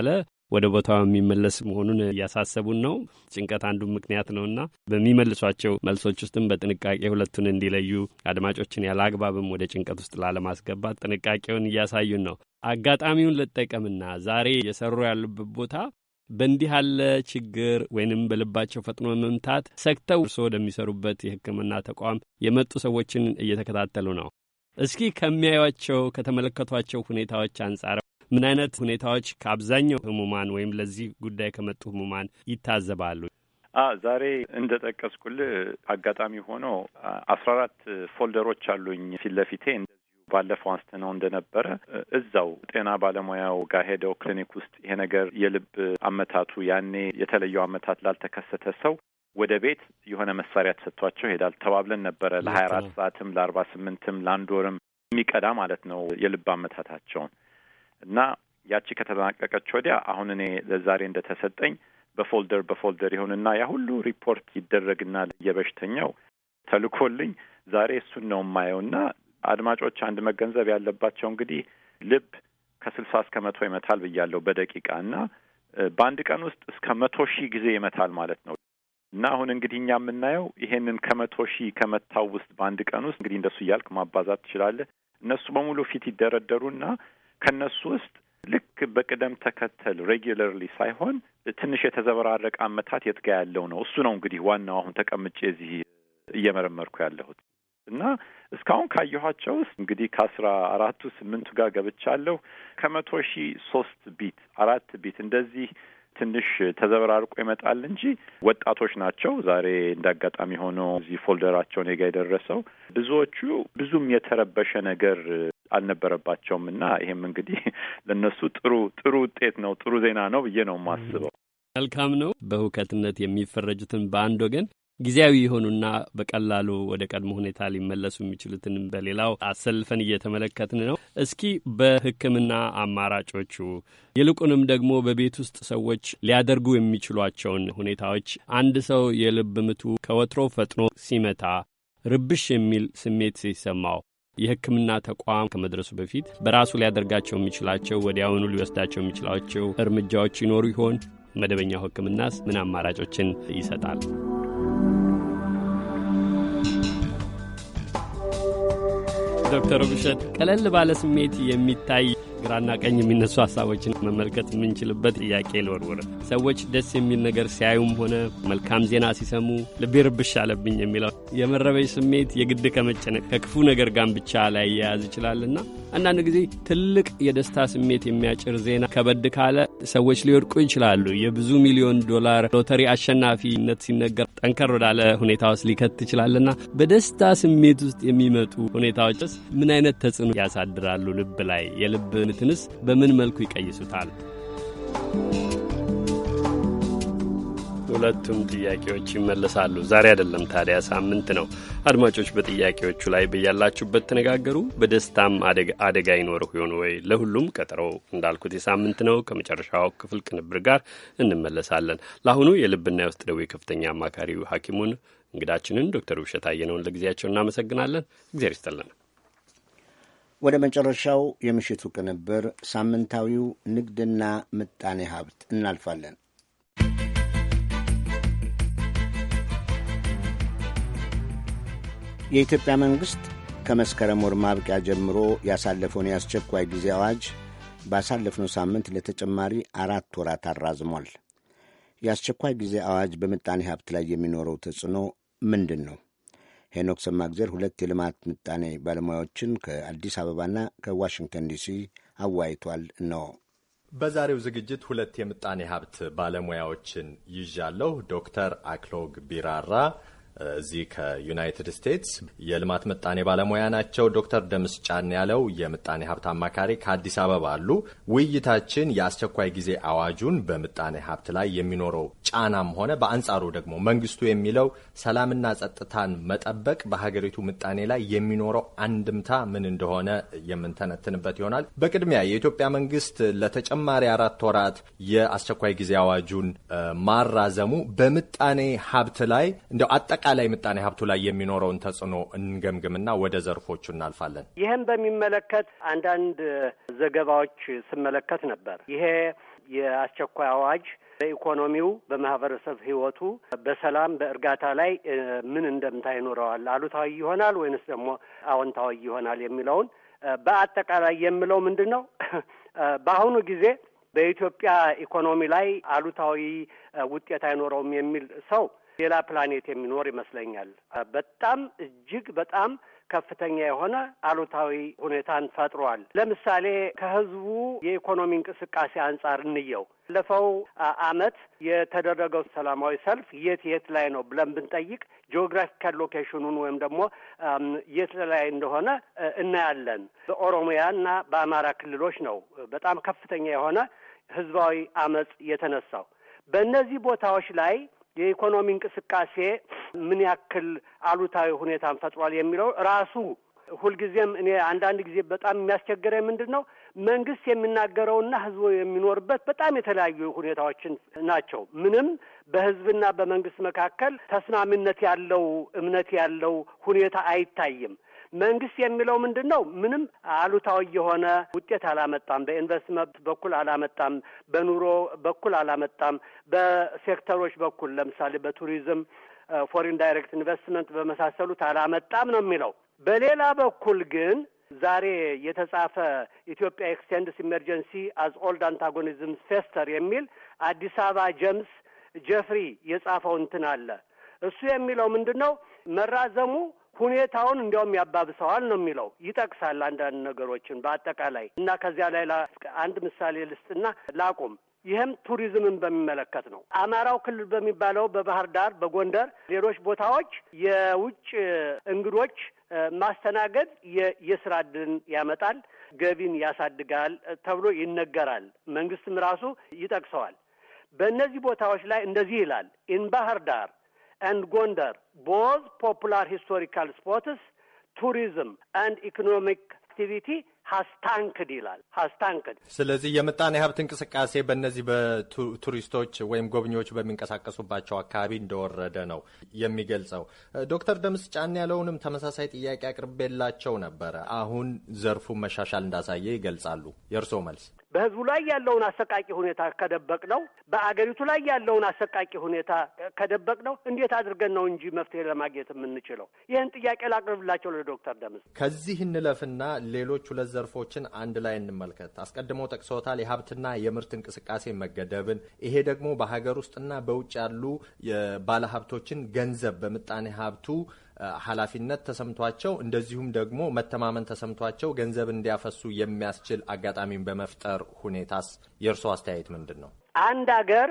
ወደ ቦታው የሚመለስ መሆኑን እያሳሰቡን ነው። ጭንቀት አንዱ ምክንያት ነውና በሚመልሷቸው መልሶች ውስጥም በጥንቃቄ ሁለቱን እንዲለዩ አድማጮችን ያለ አግባብም ወደ ጭንቀት ውስጥ ላለማስገባት ጥንቃቄውን እያሳዩን ነው። አጋጣሚውን ልጠቀምና ዛሬ የሰሩ ያሉበት ቦታ በእንዲህ ያለ ችግር ወይንም በልባቸው ፈጥኖ መምታት ሰግተው እርስዎ ወደሚሰሩበት የሕክምና ተቋም የመጡ ሰዎችን እየተከታተሉ ነው። እስኪ ከሚያዩቸው ከተመለከቷቸው ሁኔታዎች አንጻር ምን አይነት ሁኔታዎች ከአብዛኛው ህሙማን ወይም ለዚህ ጉዳይ ከመጡ ህሙማን ይታዘባሉ? ዛሬ እንደጠቀስኩልህ አጋጣሚ ሆኖ 14 ፎልደሮች አሉኝ ፊት ለፊቴ። ባለፈው አንስተነው እንደነበረ እዛው ጤና ባለሙያው ጋር ሄደው ክሊኒክ ውስጥ ይሄ ነገር የልብ አመታቱ ያኔ የተለየው አመታት ላልተከሰተ ሰው ወደ ቤት የሆነ መሳሪያ ተሰጥቷቸው ሄዳል ተባብለን ነበረ። ለ24 ሰዓትም ለ48ም ለአንድ ወርም የሚቀዳ ማለት ነው የልብ አመታታቸውን እና ያቺ ከተጠናቀቀች ወዲያ አሁን እኔ ለዛሬ እንደተሰጠኝ በፎልደር ይሁንና ያ ሁሉ ሪፖርት ይደረግና የበሽተኛው ተልኮልኝ ዛሬ እሱን ነው የማየውና አድማጮች አንድ መገንዘብ ያለባቸው እንግዲህ ልብ ከ60 እስከ 100 ይመታል ብያለሁ በደቂቃ እና በአንድ ቀን ውስጥ እስከ 100,000 ጊዜ ይመታል ማለት ነው። እና አሁን እንግዲህ እኛ የምናየው ይሄንን ከ100,000 ከመታው ውስጥ በአንድ ቀን ውስጥ እንግዲህ እንደሱ እያልክ ማባዛት ትችላለህ። እነሱ በሙሉ ፊት ይደረደሩና ከነሱ ውስጥ ልክ በቅደም ተከተል ሬጉላርሊ ሳይሆን ትንሽ የተዘበራረቀ አመታት የትጋ ያለው ነው። እሱ ነው እንግዲህ ዋናው አሁን ተቀምጬ እዚህ እየመረመርኩ ያለሁት እና እስካሁን ካየኋቸው ውስጥ እንግዲህ ከ14ቱ 8ቱ ጋር ገብቻለሁ። ከ100,000 3 ቢት 4 ቢት እንደዚህ ትንሽ ተዘበራርቆ ይመጣል እንጂ ወጣቶች ናቸው። ዛሬ እንዳጋጣሚ ሆኖ እዚህ ፎልደራቸው እኔ ጋር የደረሰው ብዙዎቹ ብዙም የተረበሸ ነገር አልነበረባቸውም እና ይሄም እንግዲህ ለነሱ ጥሩ ውጤት ነው፣ ጥሩ ዜና ነው ብዬ ነው የማስበው። መልካም ነው። በሁከትነት የሚፈረጁትን በአንድ ወገን ጊዜያዊ የሆኑና በቀላሉ ወደ ቀድሞ ሁኔታ ሊመለሱ የሚችሉትን በሌላው አሰልፈን እየተመለከትን ነው። እስኪ በሕክምና አማራጮቹ ይልቁንም ደግሞ በቤት ውስጥ ሰዎች ሊያደርጉ የሚችሏቸውን ሁኔታዎች አንድ ሰው የልብ ምቱ ከወትሮ ፈጥኖ ሲመታ ርብሽ የሚል ስሜት ሲሰማው የሕክምና ተቋም ከመድረሱ በፊት በራሱ ሊያደርጋቸው የሚችላቸው ወዲያውኑ ሊወስዳቸው የሚችላቸው እርምጃዎች ይኖሩ ይሆን? መደበኛው ሕክምናስ ምን አማራጮችን ይሰጣል? ዶክተር ውብሸት ቀለል ባለ ስሜት የሚታይ ግራና ቀኝ የሚነሱ ሀሳቦችን መመልከት የምንችልበት ጥያቄ ልወርውር። ሰዎች ደስ የሚል ነገር ሲያዩም ሆነ መልካም ዜና ሲሰሙ ልቤ ርብሽ አለብኝ የሚለው የመረበሽ ስሜት የግድ ከመጨነቅ ከክፉ ነገር ጋር ብቻ ላይ ያያዝ ይችላልና አንዳንድ ጊዜ ትልቅ የደስታ ስሜት የሚያጭር ዜና ከበድ ካለ ሰዎች ሊወድቁ ይችላሉ። የብዙ ሚሊዮን ዶላር ሎተሪ አሸናፊነት ሲነገር ጠንከር ወዳለ ሁኔታ ውስጥ ሊከት ይችላልና በደስታ ስሜት ውስጥ የሚመጡ ሁኔታዎችስ ምን አይነት ተጽዕኖ ያሳድራሉ ልብ ላይ? የልብ ምትንስ በምን መልኩ ይቀይሱታል? ሁለቱም ጥያቄዎች ይመለሳሉ። ዛሬ አይደለም ታዲያ ሳምንት ነው። አድማጮች በጥያቄዎቹ ላይ በያላችሁበት ተነጋገሩ። በደስታም አደጋ ይኖረው ይሆን ወይ? ለሁሉም ቀጠሮ እንዳልኩት የሳምንት ነው። ከመጨረሻው ክፍል ቅንብር ጋር እንመለሳለን። ለአሁኑ የልብና የውስጥ ደዌ ከፍተኛ አማካሪው ሐኪሙን እንግዳችንን ዶክተር ውብሸት አየነውን ለጊዜያቸው እናመሰግናለን። እግዚአብሔር ይስጥልን። ወደ መጨረሻው የምሽቱ ቅንብር ሳምንታዊው ንግድና ምጣኔ ሀብት እናልፋለን። የኢትዮጵያ መንግሥት ከመስከረም ወር ማብቂያ ጀምሮ ያሳለፈውን የአስቸኳይ ጊዜ አዋጅ ባሳለፍነው ሳምንት ለተጨማሪ 4 ወራት አራዝሟል። የአስቸኳይ ጊዜ አዋጅ በምጣኔ ሀብት ላይ የሚኖረው ተጽዕኖ ምንድን ነው? ሄኖክ ሰማግዜር 2 የልማት ምጣኔ ባለሙያዎችን ከአዲስ አበባና ከዋሽንግተን ዲሲ አወያይቷል ነው። በዛሬው ዝግጅት 2 የምጣኔ ሀብት ባለሙያዎችን ይዣለሁ። ዶክተር አክሎግ ቢራራ እዚህ ከዩናይትድ ስቴትስ የልማት ምጣኔ ባለሙያ ናቸው። ዶክተር ደምስ ጫን ያለው የምጣኔ ሀብት አማካሪ ከአዲስ አበባ አሉ። ውይይታችን የአስቸኳይ ጊዜ አዋጁን በምጣኔ ሀብት ላይ የሚኖረው ጫናም ሆነ በአንጻሩ ደግሞ መንግስቱ የሚለው ሰላምና ጸጥታን መጠበቅ በሀገሪቱ ምጣኔ ላይ የሚኖረው አንድምታ ምን እንደሆነ የምንተነትንበት ይሆናል። በቅድሚያ የኢትዮጵያ መንግስት ለተጨማሪ 4 ወራት የአስቸኳይ ጊዜ አዋጁን ማራዘሙ በምጣኔ ሀብት ላይ እንደው አጠቃላይ ምጣኔ ሀብቱ ላይ የሚኖረውን ተጽዕኖ እንገምግምና ወደ ዘርፎቹ እናልፋለን። ይህን በሚመለከት አንዳንድ ዘገባዎች ስመለከት ነበር። ይሄ የአስቸኳይ አዋጅ በኢኮኖሚው፣ በማህበረሰብ ህይወቱ፣ በሰላም በእርጋታ ላይ ምን እንደምታ ይኖረዋል? አሉታዊ ይሆናል ወይንስ ደግሞ አዎንታዊ ይሆናል የሚለውን በአጠቃላይ የምለው ምንድን ነው በአሁኑ ጊዜ በኢትዮጵያ ኢኮኖሚ ላይ አሉታዊ ውጤት አይኖረውም የሚል ሰው ሌላ ፕላኔት የሚኖር ይመስለኛል። በጣም እጅግ በጣም ከፍተኛ የሆነ አሉታዊ ሁኔታን ፈጥሯል። ለምሳሌ ከህዝቡ የኢኮኖሚ እንቅስቃሴ አንጻር እንየው። ባለፈው አመት የተደረገው ሰላማዊ ሰልፍ የት ላይ ነው ብለን ብንጠይቅ ጂኦግራፊካል ሎኬሽኑን ወይም ደግሞ የት ላይ እንደሆነ እናያለን። በኦሮሚያና በአማራ ክልሎች ነው በጣም ከፍተኛ የሆነ ህዝባዊ አመጽ የተነሳው። በእነዚህ ቦታዎች ላይ የኢኮኖሚ እንቅስቃሴ ምን ያክል አሉታዊ ሁኔታን ፈጥሯል የሚለው ራሱ ሁልጊዜም እኔ አንዳንድ ጊዜ በጣም የሚያስቸግረኝ ምንድን ነው መንግስት የሚናገረውና ህዝቡ የሚኖርበት በጣም የተለያዩ ሁኔታዎችን ናቸው። ምንም በህዝብና በመንግስት መካከል ተስማሚነት ያለው እምነት ያለው ሁኔታ አይታይም። መንግስት የሚለው ምንድን ነው? ምንም አሉታዊ የሆነ ውጤት አላመጣም። በኢንቨስትመንት በኩል አላመጣም፣ በኑሮ በኩል አላመጣም፣ በሴክተሮች በኩል ለምሳሌ በቱሪዝም፣ ፎሪን ዳይሬክት ኢንቨስትመንት በመሳሰሉት አላመጣም ነው የሚለው። በሌላ በኩል ግን ዛሬ የተጻፈ ኢትዮጵያ ኤክስቴንድስ ኢመርጀንሲ አዝ ኦልድ አንታጎኒዝምስ ፌስተር የሚል አዲስ አበባ ጀምስ ጀፍሪ የጻፈው እንትን አለ። እሱ የሚለው ምንድን ነው? መራዘሙ ሁኔታውን እንዲያውም ያባብሰዋል ነው የሚለው። ይጠቅሳል አንዳንድ ነገሮችን በአጠቃላይ እና ከዚያ ላይ አንድ ምሳሌ ልስጥና ላቁም። ይህም ቱሪዝምን በሚመለከት ነው። አማራው ክልል በሚባለው በባህር ዳር፣ በጎንደር፣ ሌሎች ቦታዎች የውጭ እንግዶች ማስተናገድ የስራ ዕድልን ያመጣል፣ ገቢን ያሳድጋል ተብሎ ይነገራል። መንግስትም ራሱ ይጠቅሰዋል። በእነዚህ ቦታዎች ላይ እንደዚህ ይላል ኢን ባህር ዳር and Gondar, both popular historical spots, tourism and economic activity has tanked ይላል። has tanked። ስለዚህ የምጣኔ ሀብት እንቅስቃሴ በእነዚህ በቱሪስቶች ወይም ጎብኚዎች በሚንቀሳቀሱባቸው አካባቢ እንደወረደ ነው የሚገልጸው። ዶክተር ደምስ ጫን ያለውንም ተመሳሳይ ጥያቄ አቅርቤላቸው ነበረ። አሁን ዘርፉ መሻሻል እንዳሳየ ይገልጻሉ። የእርስዎ መልስ? በህዝቡ ላይ ያለውን አሰቃቂ ሁኔታ ከደበቅ ነው፣ በአገሪቱ ላይ ያለውን አሰቃቂ ሁኔታ ከደበቅ ነው እንዴት አድርገን ነው እንጂ መፍትሄ ለማግኘት የምንችለው? ይህን ጥያቄ ላቅርብላቸው ለዶክተር ደምስ። ከዚህ እንለፍና ሌሎች ሁለት ዘርፎችን አንድ ላይ እንመልከት። አስቀድመው ጠቅሰውታል የሀብትና የምርት እንቅስቃሴ መገደብን። ይሄ ደግሞ በሀገር ውስጥና በውጭ ያሉ ባለሀብቶችን ገንዘብ በምጣኔ ሀብቱ ኃላፊነት ተሰምቷቸው እንደዚሁም ደግሞ መተማመን ተሰምቷቸው ገንዘብ እንዲያፈሱ የሚያስችል አጋጣሚን በመፍጠር ሁኔታስ የእርስዎ አስተያየት ምንድን ነው? አንድ ሀገር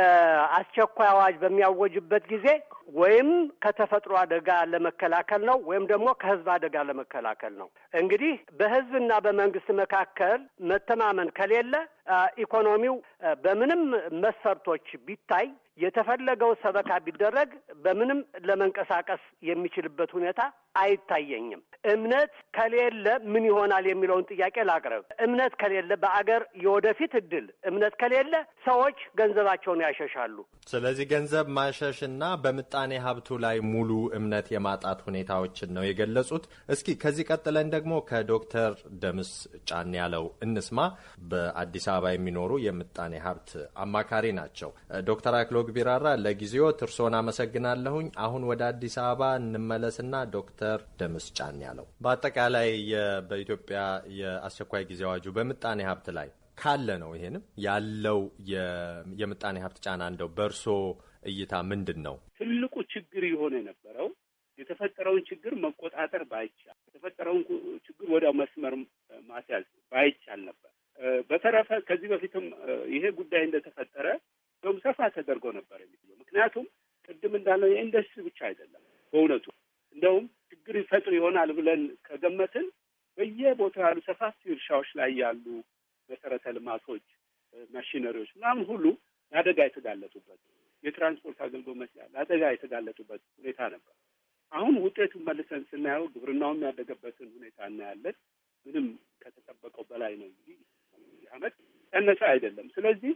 የአስቸኳይ አዋጅ በሚያወጅበት ጊዜ ወይም ከተፈጥሮ አደጋ ለመከላከል ነው ወይም ደግሞ ከህዝብ አደጋ ለመከላከል ነው። እንግዲህ በህዝብና በመንግስት መካከል መተማመን ከሌለ ኢኮኖሚው በምንም መስፈርቶች ቢታይ የተፈለገው ሰበካ ቢደረግ በምንም ለመንቀሳቀስ የሚችልበት ሁኔታ አይታየኝም። እምነት ከሌለ ምን ይሆናል የሚለውን ጥያቄ ላቅርብ። እምነት ከሌለ በአገር የወደፊት እድል እምነት ከሌለ ሰዎች ገንዘባቸውን ያሸሻሉ። ስለዚህ ገንዘብ ማሸሽና በምጣኔ ሀብቱ ላይ ሙሉ እምነት የማጣት ሁኔታዎችን ነው የገለጹት። እስኪ ከዚህ ቀጥለን ደግሞ ከዶክተር ደምስ ጫን ያለው እንስማ። በአዲስ አበባ የሚኖሩ የምጣኔ ሀብት አማካሪ ናቸው። ዶክተር አክሎግ ቢራራ ለጊዜው እርስዎን አመሰግናለሁኝ። አሁን ወደ አዲስ አበባ እንመለስና ዶክተር ደምስ ጫን ያለው በአጠቃላይ በኢትዮጵያ የአስቸኳይ ጊዜ አዋጁ በምጣኔ ሀብት ላይ ካለ ነው ይሄንም ያለው የምጣኔ ሀብት ጫና እንደው በእርስዎ እይታ ምንድን ነው ትልቁ ችግር የሆነ የነበረው? የተፈጠረውን ችግር መቆጣጠር ባይቻል፣ የተፈጠረውን ችግር ወዲያው መስመር ማስያዝ ባይቻል ነበር። በተረፈ ከዚህ በፊትም ይሄ ጉዳይ እንደተፈጠረ እንደውም ሰፋ ተደርጎ ነበር የሚለው። ምክንያቱም ቅድም እንዳለው የኢንዱስትሪ ብቻ አይደለም። በእውነቱ እንደውም ችግር ይፈጥር ይሆናል ብለን ከገመትን በየቦታው ያሉ ሰፋፊ እርሻዎች ላይ ያሉ መሰረተ ልማቶች፣ ማሽነሪዎች ምናምን ሁሉ ለአደጋ የተጋለጡበት፣ የትራንስፖርት አገልግሎት መስሪያ ለአደጋ የተጋለጡበት ሁኔታ ነበር። አሁን ውጤቱን መልሰን ስናየው ግብርናውም ያደገበትን ሁኔታ እናያለን። ምንም ከተጠበቀው በላይ ነው እንጂ ዓመት ቀነሰ አይደለም። ስለዚህ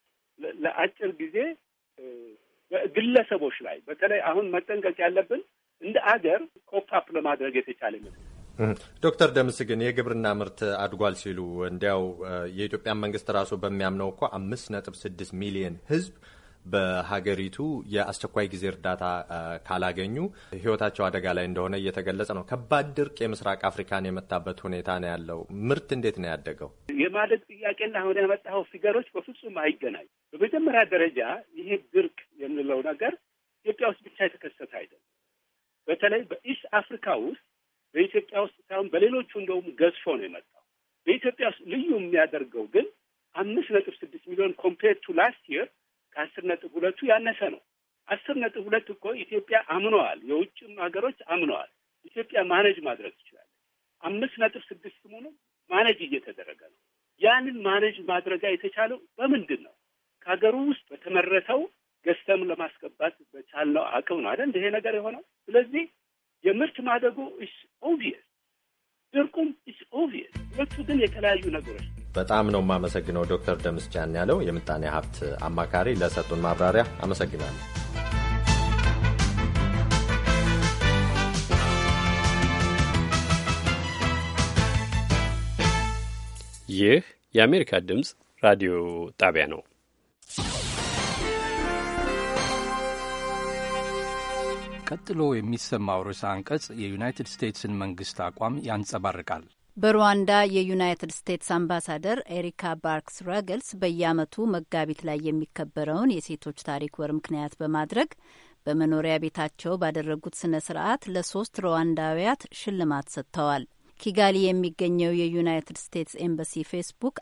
ለአጭር ጊዜ ግለሰቦች ላይ በተለይ አሁን መጠንቀቅ ያለብን እንደ አገር ኮፕ አፕ ለማድረግ የተቻለ ነው። ዶክተር ደምስ ግን የግብርና ምርት አድጓል ሲሉ እንዲያው የኢትዮጵያ መንግስት ራሱ በሚያምነው እኮ 5.6 ሚሊዮን ህዝብ በሀገሪቱ የአስቸኳይ ጊዜ እርዳታ ካላገኙ ህይወታቸው አደጋ ላይ እንደሆነ እየተገለጸ ነው። ከባድ ድርቅ የምስራቅ አፍሪካን የመታበት ሁኔታ ነው ያለው። ምርት እንዴት ነው ያደገው? የማደግ ጥያቄና አሁን ያመጣው ፊገሮች በፍጹም አይገናኝ። በመጀመሪያ ደረጃ ይሄ ድርቅ የምንለው ነገር ኢትዮጵያ ውስጥ ብቻ የተከሰተ አይደለም። በተለይ በኢስት አፍሪካ ውስጥ በኢትዮጵያ ውስጥ ሳይሆን በሌሎቹ እንደውም ገዝፎ ነው የመጣው። በኢትዮጵያ ውስጥ ልዩ የሚያደርገው ግን 5.6 ሚሊዮን ኮምፔር ቱ ላስት ይር ከ10.2 ያነሰ ነው። 10.2 እኮ ኢትዮጵያ አምነዋል፣ የውጭም ሀገሮች አምነዋል። ኢትዮጵያ ማኔጅ ማድረግ ትችላለች። 5.6 መሆኑ ማኔጅ እየተደረገ ነው። ያንን ማኔጅ ማድረግ የተቻለው በምንድን ነው? ከሀገሩ ውስጥ በተመረተው ገዝተም ለማስገባት በቻልነው አቅም ነው አይደል ይሄ ነገር የሆነው። ስለዚህ የምርት ማደጉ ኢስ ኦብቪየስ፣ ድርቁም ኢስ ኦብቪየስ። ሁለቱ ግን የተለያዩ ነገሮች። በጣም ነው የማመሰግነው ዶክተር ደምስ ጫን ያለው የምጣኔ ሀብት አማካሪ ለሰጡን ማብራሪያ አመሰግናለሁ። ይህ የአሜሪካ ድምፅ ራዲዮ ጣቢያ ነው። ቀጥሎ የሚሰማው ርዕሰ አንቀጽ የዩናይትድ ስቴትስን መንግስት አቋም ያንጸባርቃል። በሩዋንዳ የዩናይትድ ስቴትስ አምባሳደር ኤሪካ ባርክስ ረግልስ በየዓመቱ መጋቢት ላይ የሚከበረውን የሴቶች ታሪክ ወር ምክንያት በማድረግ በመኖሪያ ቤታቸው ባደረጉት ስነ ስርዓት ለ3 ሩዋንዳውያት ሽልማት ሰጥተዋል። ኪጋሊ የሚገኘው የዩናይትድ ስቴትስ ኤምባሲ ፌስቡክ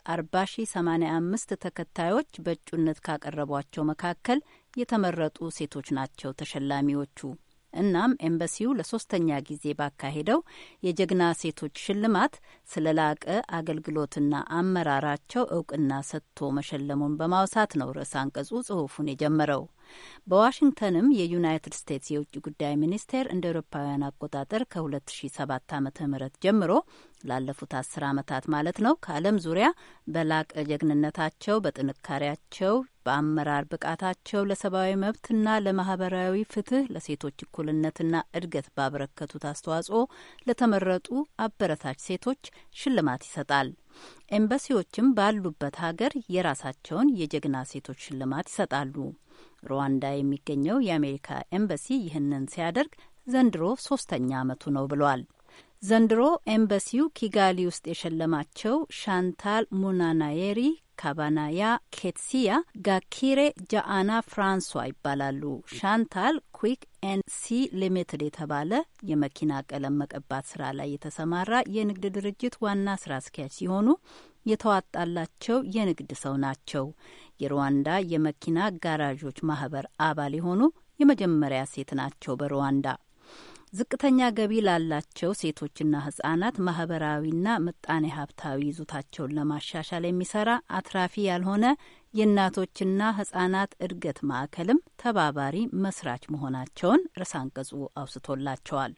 40,085 ተከታዮች በእጩነት ካቀረቧቸው መካከል የተመረጡ ሴቶች ናቸው ተሸላሚዎቹ። እናም ኤምባሲው ለ3ኛ ጊዜ ባካሄደው የጀግና ሴቶች ሽልማት ስለ ላቀ አገልግሎትና አመራራቸው እውቅና ሰጥቶ መሸለሙን በማውሳት ነው ርዕሰ አንቀጹ ጽሑፉን የጀመረው። በዋሽንግተንም የዩናይትድ ስቴትስ የውጭ ጉዳይ ሚኒስቴር እንደ አውሮፓውያን አቆጣጠር ከ2007 ዓ.ም ጀምሮ ላለፉት 10 ዓመታት ማለት ነው ከዓለም ዙሪያ በላቀ ጀግንነታቸው፣ በጥንካሬያቸው፣ በአመራር ብቃታቸው ለሰብአዊ መብትና ለማህበራዊ ፍትህ፣ ለሴቶች እኩልነትና እድገት ባበረከቱት አስተዋጽኦ ለተመረጡ አበረታች ሴቶች ሽልማት ይሰጣል። ኤምባሲዎችም ባሉበት ሀገር የራሳቸውን የጀግና ሴቶች ሽልማት ይሰጣሉ። ሩዋንዳ የሚገኘው የአሜሪካ ኤምባሲ ይህንን ሲያደርግ ዘንድሮ 3ኛ ዓመቱ ነው ብሏል። ዘንድሮ ኤምባሲው ኪጋሊ ውስጥ የሸለማቸው ሻንታል ሙናናየሪ፣ ካባናያ ኬትሲያ፣ ጋኪሬ ጃአና ፍራንሷ ይባላሉ። ሻንታል ኩዊክ ኤንድ ሲ ሊሚትድ የተባለ የመኪና ቀለም መቀባት ስራ ላይ የተሰማራ የንግድ ድርጅት ዋና ስራ አስኪያጅ ሲሆኑ የተዋጣላቸው የንግድ ሰው ናቸው። የሩዋንዳ የመኪና ጋራዦች ማህበር አባል የሆኑ የመጀመሪያ ሴት ናቸው በሩዋንዳ። ዝቅተኛ ገቢ ላላቸው ሴቶችና ህጻናት ማህበራዊና ምጣኔ ሀብታዊ ይዞታቸውን ለማሻሻል የሚሰራ አትራፊ ያልሆነ የእናቶችና ህጻናት እድገት ማዕከልም ተባባሪ መስራች መሆናቸውን ርዕሰ አንቀጹ አውስቶላቸዋል።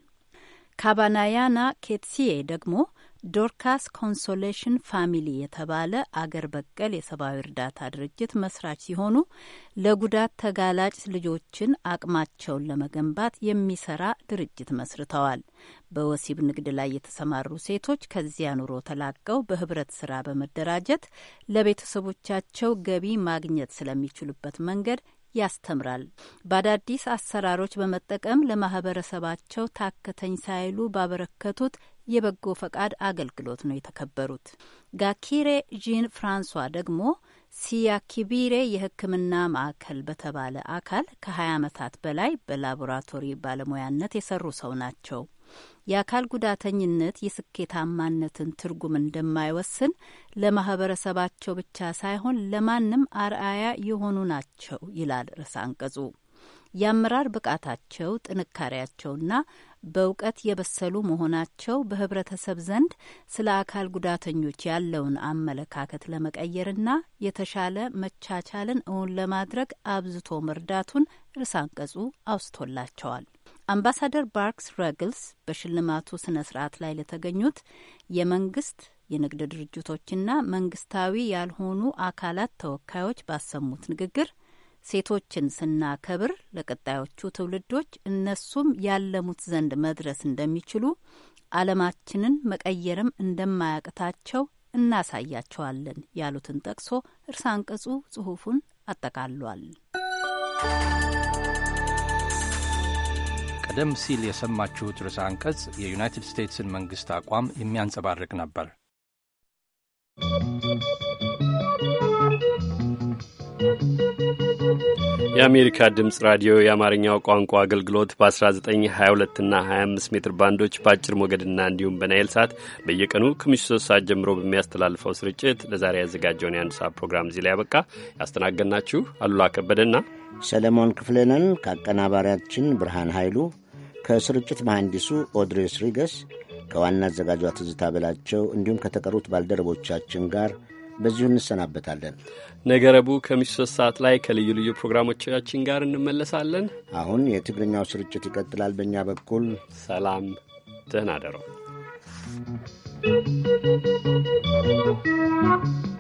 ካባናያና ኬትሲዬ ደግሞ ዶርካስ ኮንሶሌሽን ፋሚሊ የተባለ አገር በቀል የሰብአዊ እርዳታ ድርጅት መስራች ሲሆኑ ለጉዳት ተጋላጭ ልጆችን አቅማቸውን ለመገንባት የሚሰራ ድርጅት መስርተዋል። በወሲብ ንግድ ላይ የተሰማሩ ሴቶች ከዚያ ኑሮ ተላቀው በህብረት ስራ በመደራጀት ለቤተሰቦቻቸው ገቢ ማግኘት ስለሚችሉበት መንገድ ያስተምራል። በአዳዲስ አሰራሮች በመጠቀም ለማህበረሰባቸው ታከተኝ ሳይሉ ባበረከቱት የበጎ ፈቃድ አገልግሎት ነው የተከበሩት። ጋኪሬ ጂን ፍራንሷ ደግሞ ሲያኪቢሬ የሕክምና ማዕከል በተባለ አካል ከ20 ዓመታት በላይ በላቦራቶሪ ባለሙያነት የሰሩ ሰው ናቸው። የአካል ጉዳተኝነት የስኬታማነትን ትርጉም እንደማይወስን ለማህበረሰባቸው ብቻ ሳይሆን ለማንም አርአያ የሆኑ ናቸው ይላል ርዕሰ አንቀጹ። የአመራር ብቃታቸው፣ ጥንካሬያቸውና በእውቀት የበሰሉ መሆናቸው በህብረተሰብ ዘንድ ስለ አካል ጉዳተኞች ያለውን አመለካከት ለመቀየርና የተሻለ መቻቻልን እውን ለማድረግ አብዝቶ መርዳቱን ርዕሰ አንቀጹ አውስቶላቸዋል። አምባሳደር ባርክስ ረግልስ በሽልማቱ ስነ ስርዓት ላይ ለተገኙት የመንግስት የንግድ ድርጅቶችና መንግስታዊ ያልሆኑ አካላት ተወካዮች ባሰሙት ንግግር ሴቶችን ስናከብር ለቀጣዮቹ ትውልዶች እነሱም ያለሙት ዘንድ መድረስ እንደሚችሉ ዓለማችንን መቀየርም እንደማያቅታቸው እናሳያቸዋለን ያሉትን ጠቅሶ እርሳ አንቀጹ ጽሑፉን አጠቃሏል። ቀደም ሲል የሰማችሁት ርዕሰ አንቀጽ የዩናይትድ ስቴትስን መንግሥት አቋም የሚያንጸባርቅ ነበር። የአሜሪካ ድምፅ ራዲዮ የአማርኛው ቋንቋ አገልግሎት በ1922 እና 25 ሜትር ባንዶች በአጭር ሞገድና እንዲሁም በናይል ሳት በየቀኑ ከምሽቱ 3 ሰዓት ጀምሮ በሚያስተላልፈው ስርጭት ለዛሬ ያዘጋጀውን የአንድ ሰዓት ፕሮግራም እዚህ ላይ ያበቃ። ያስተናገድናችሁ አሉላ ከበደና ሰለሞን ክፍሌ ነን። ከአቀናባሪያችን ብርሃን ኃይሉ፣ ከስርጭት መሐንዲሱ ኦድሬስ ሪገስ፣ ከዋና አዘጋጇ ትዝታ በላቸው እንዲሁም ከተቀሩት ባልደረቦቻችን ጋር በዚሁ እንሰናበታለን። ነገ ረቡዕ ከምሽቱ 3 ሰዓት ላይ ከልዩ ልዩ ፕሮግራሞቻችን ጋር እንመለሳለን። አሁን የትግርኛው ስርጭት ይቀጥላል። በእኛ በኩል ሰላም፣ ደህና እደሩ።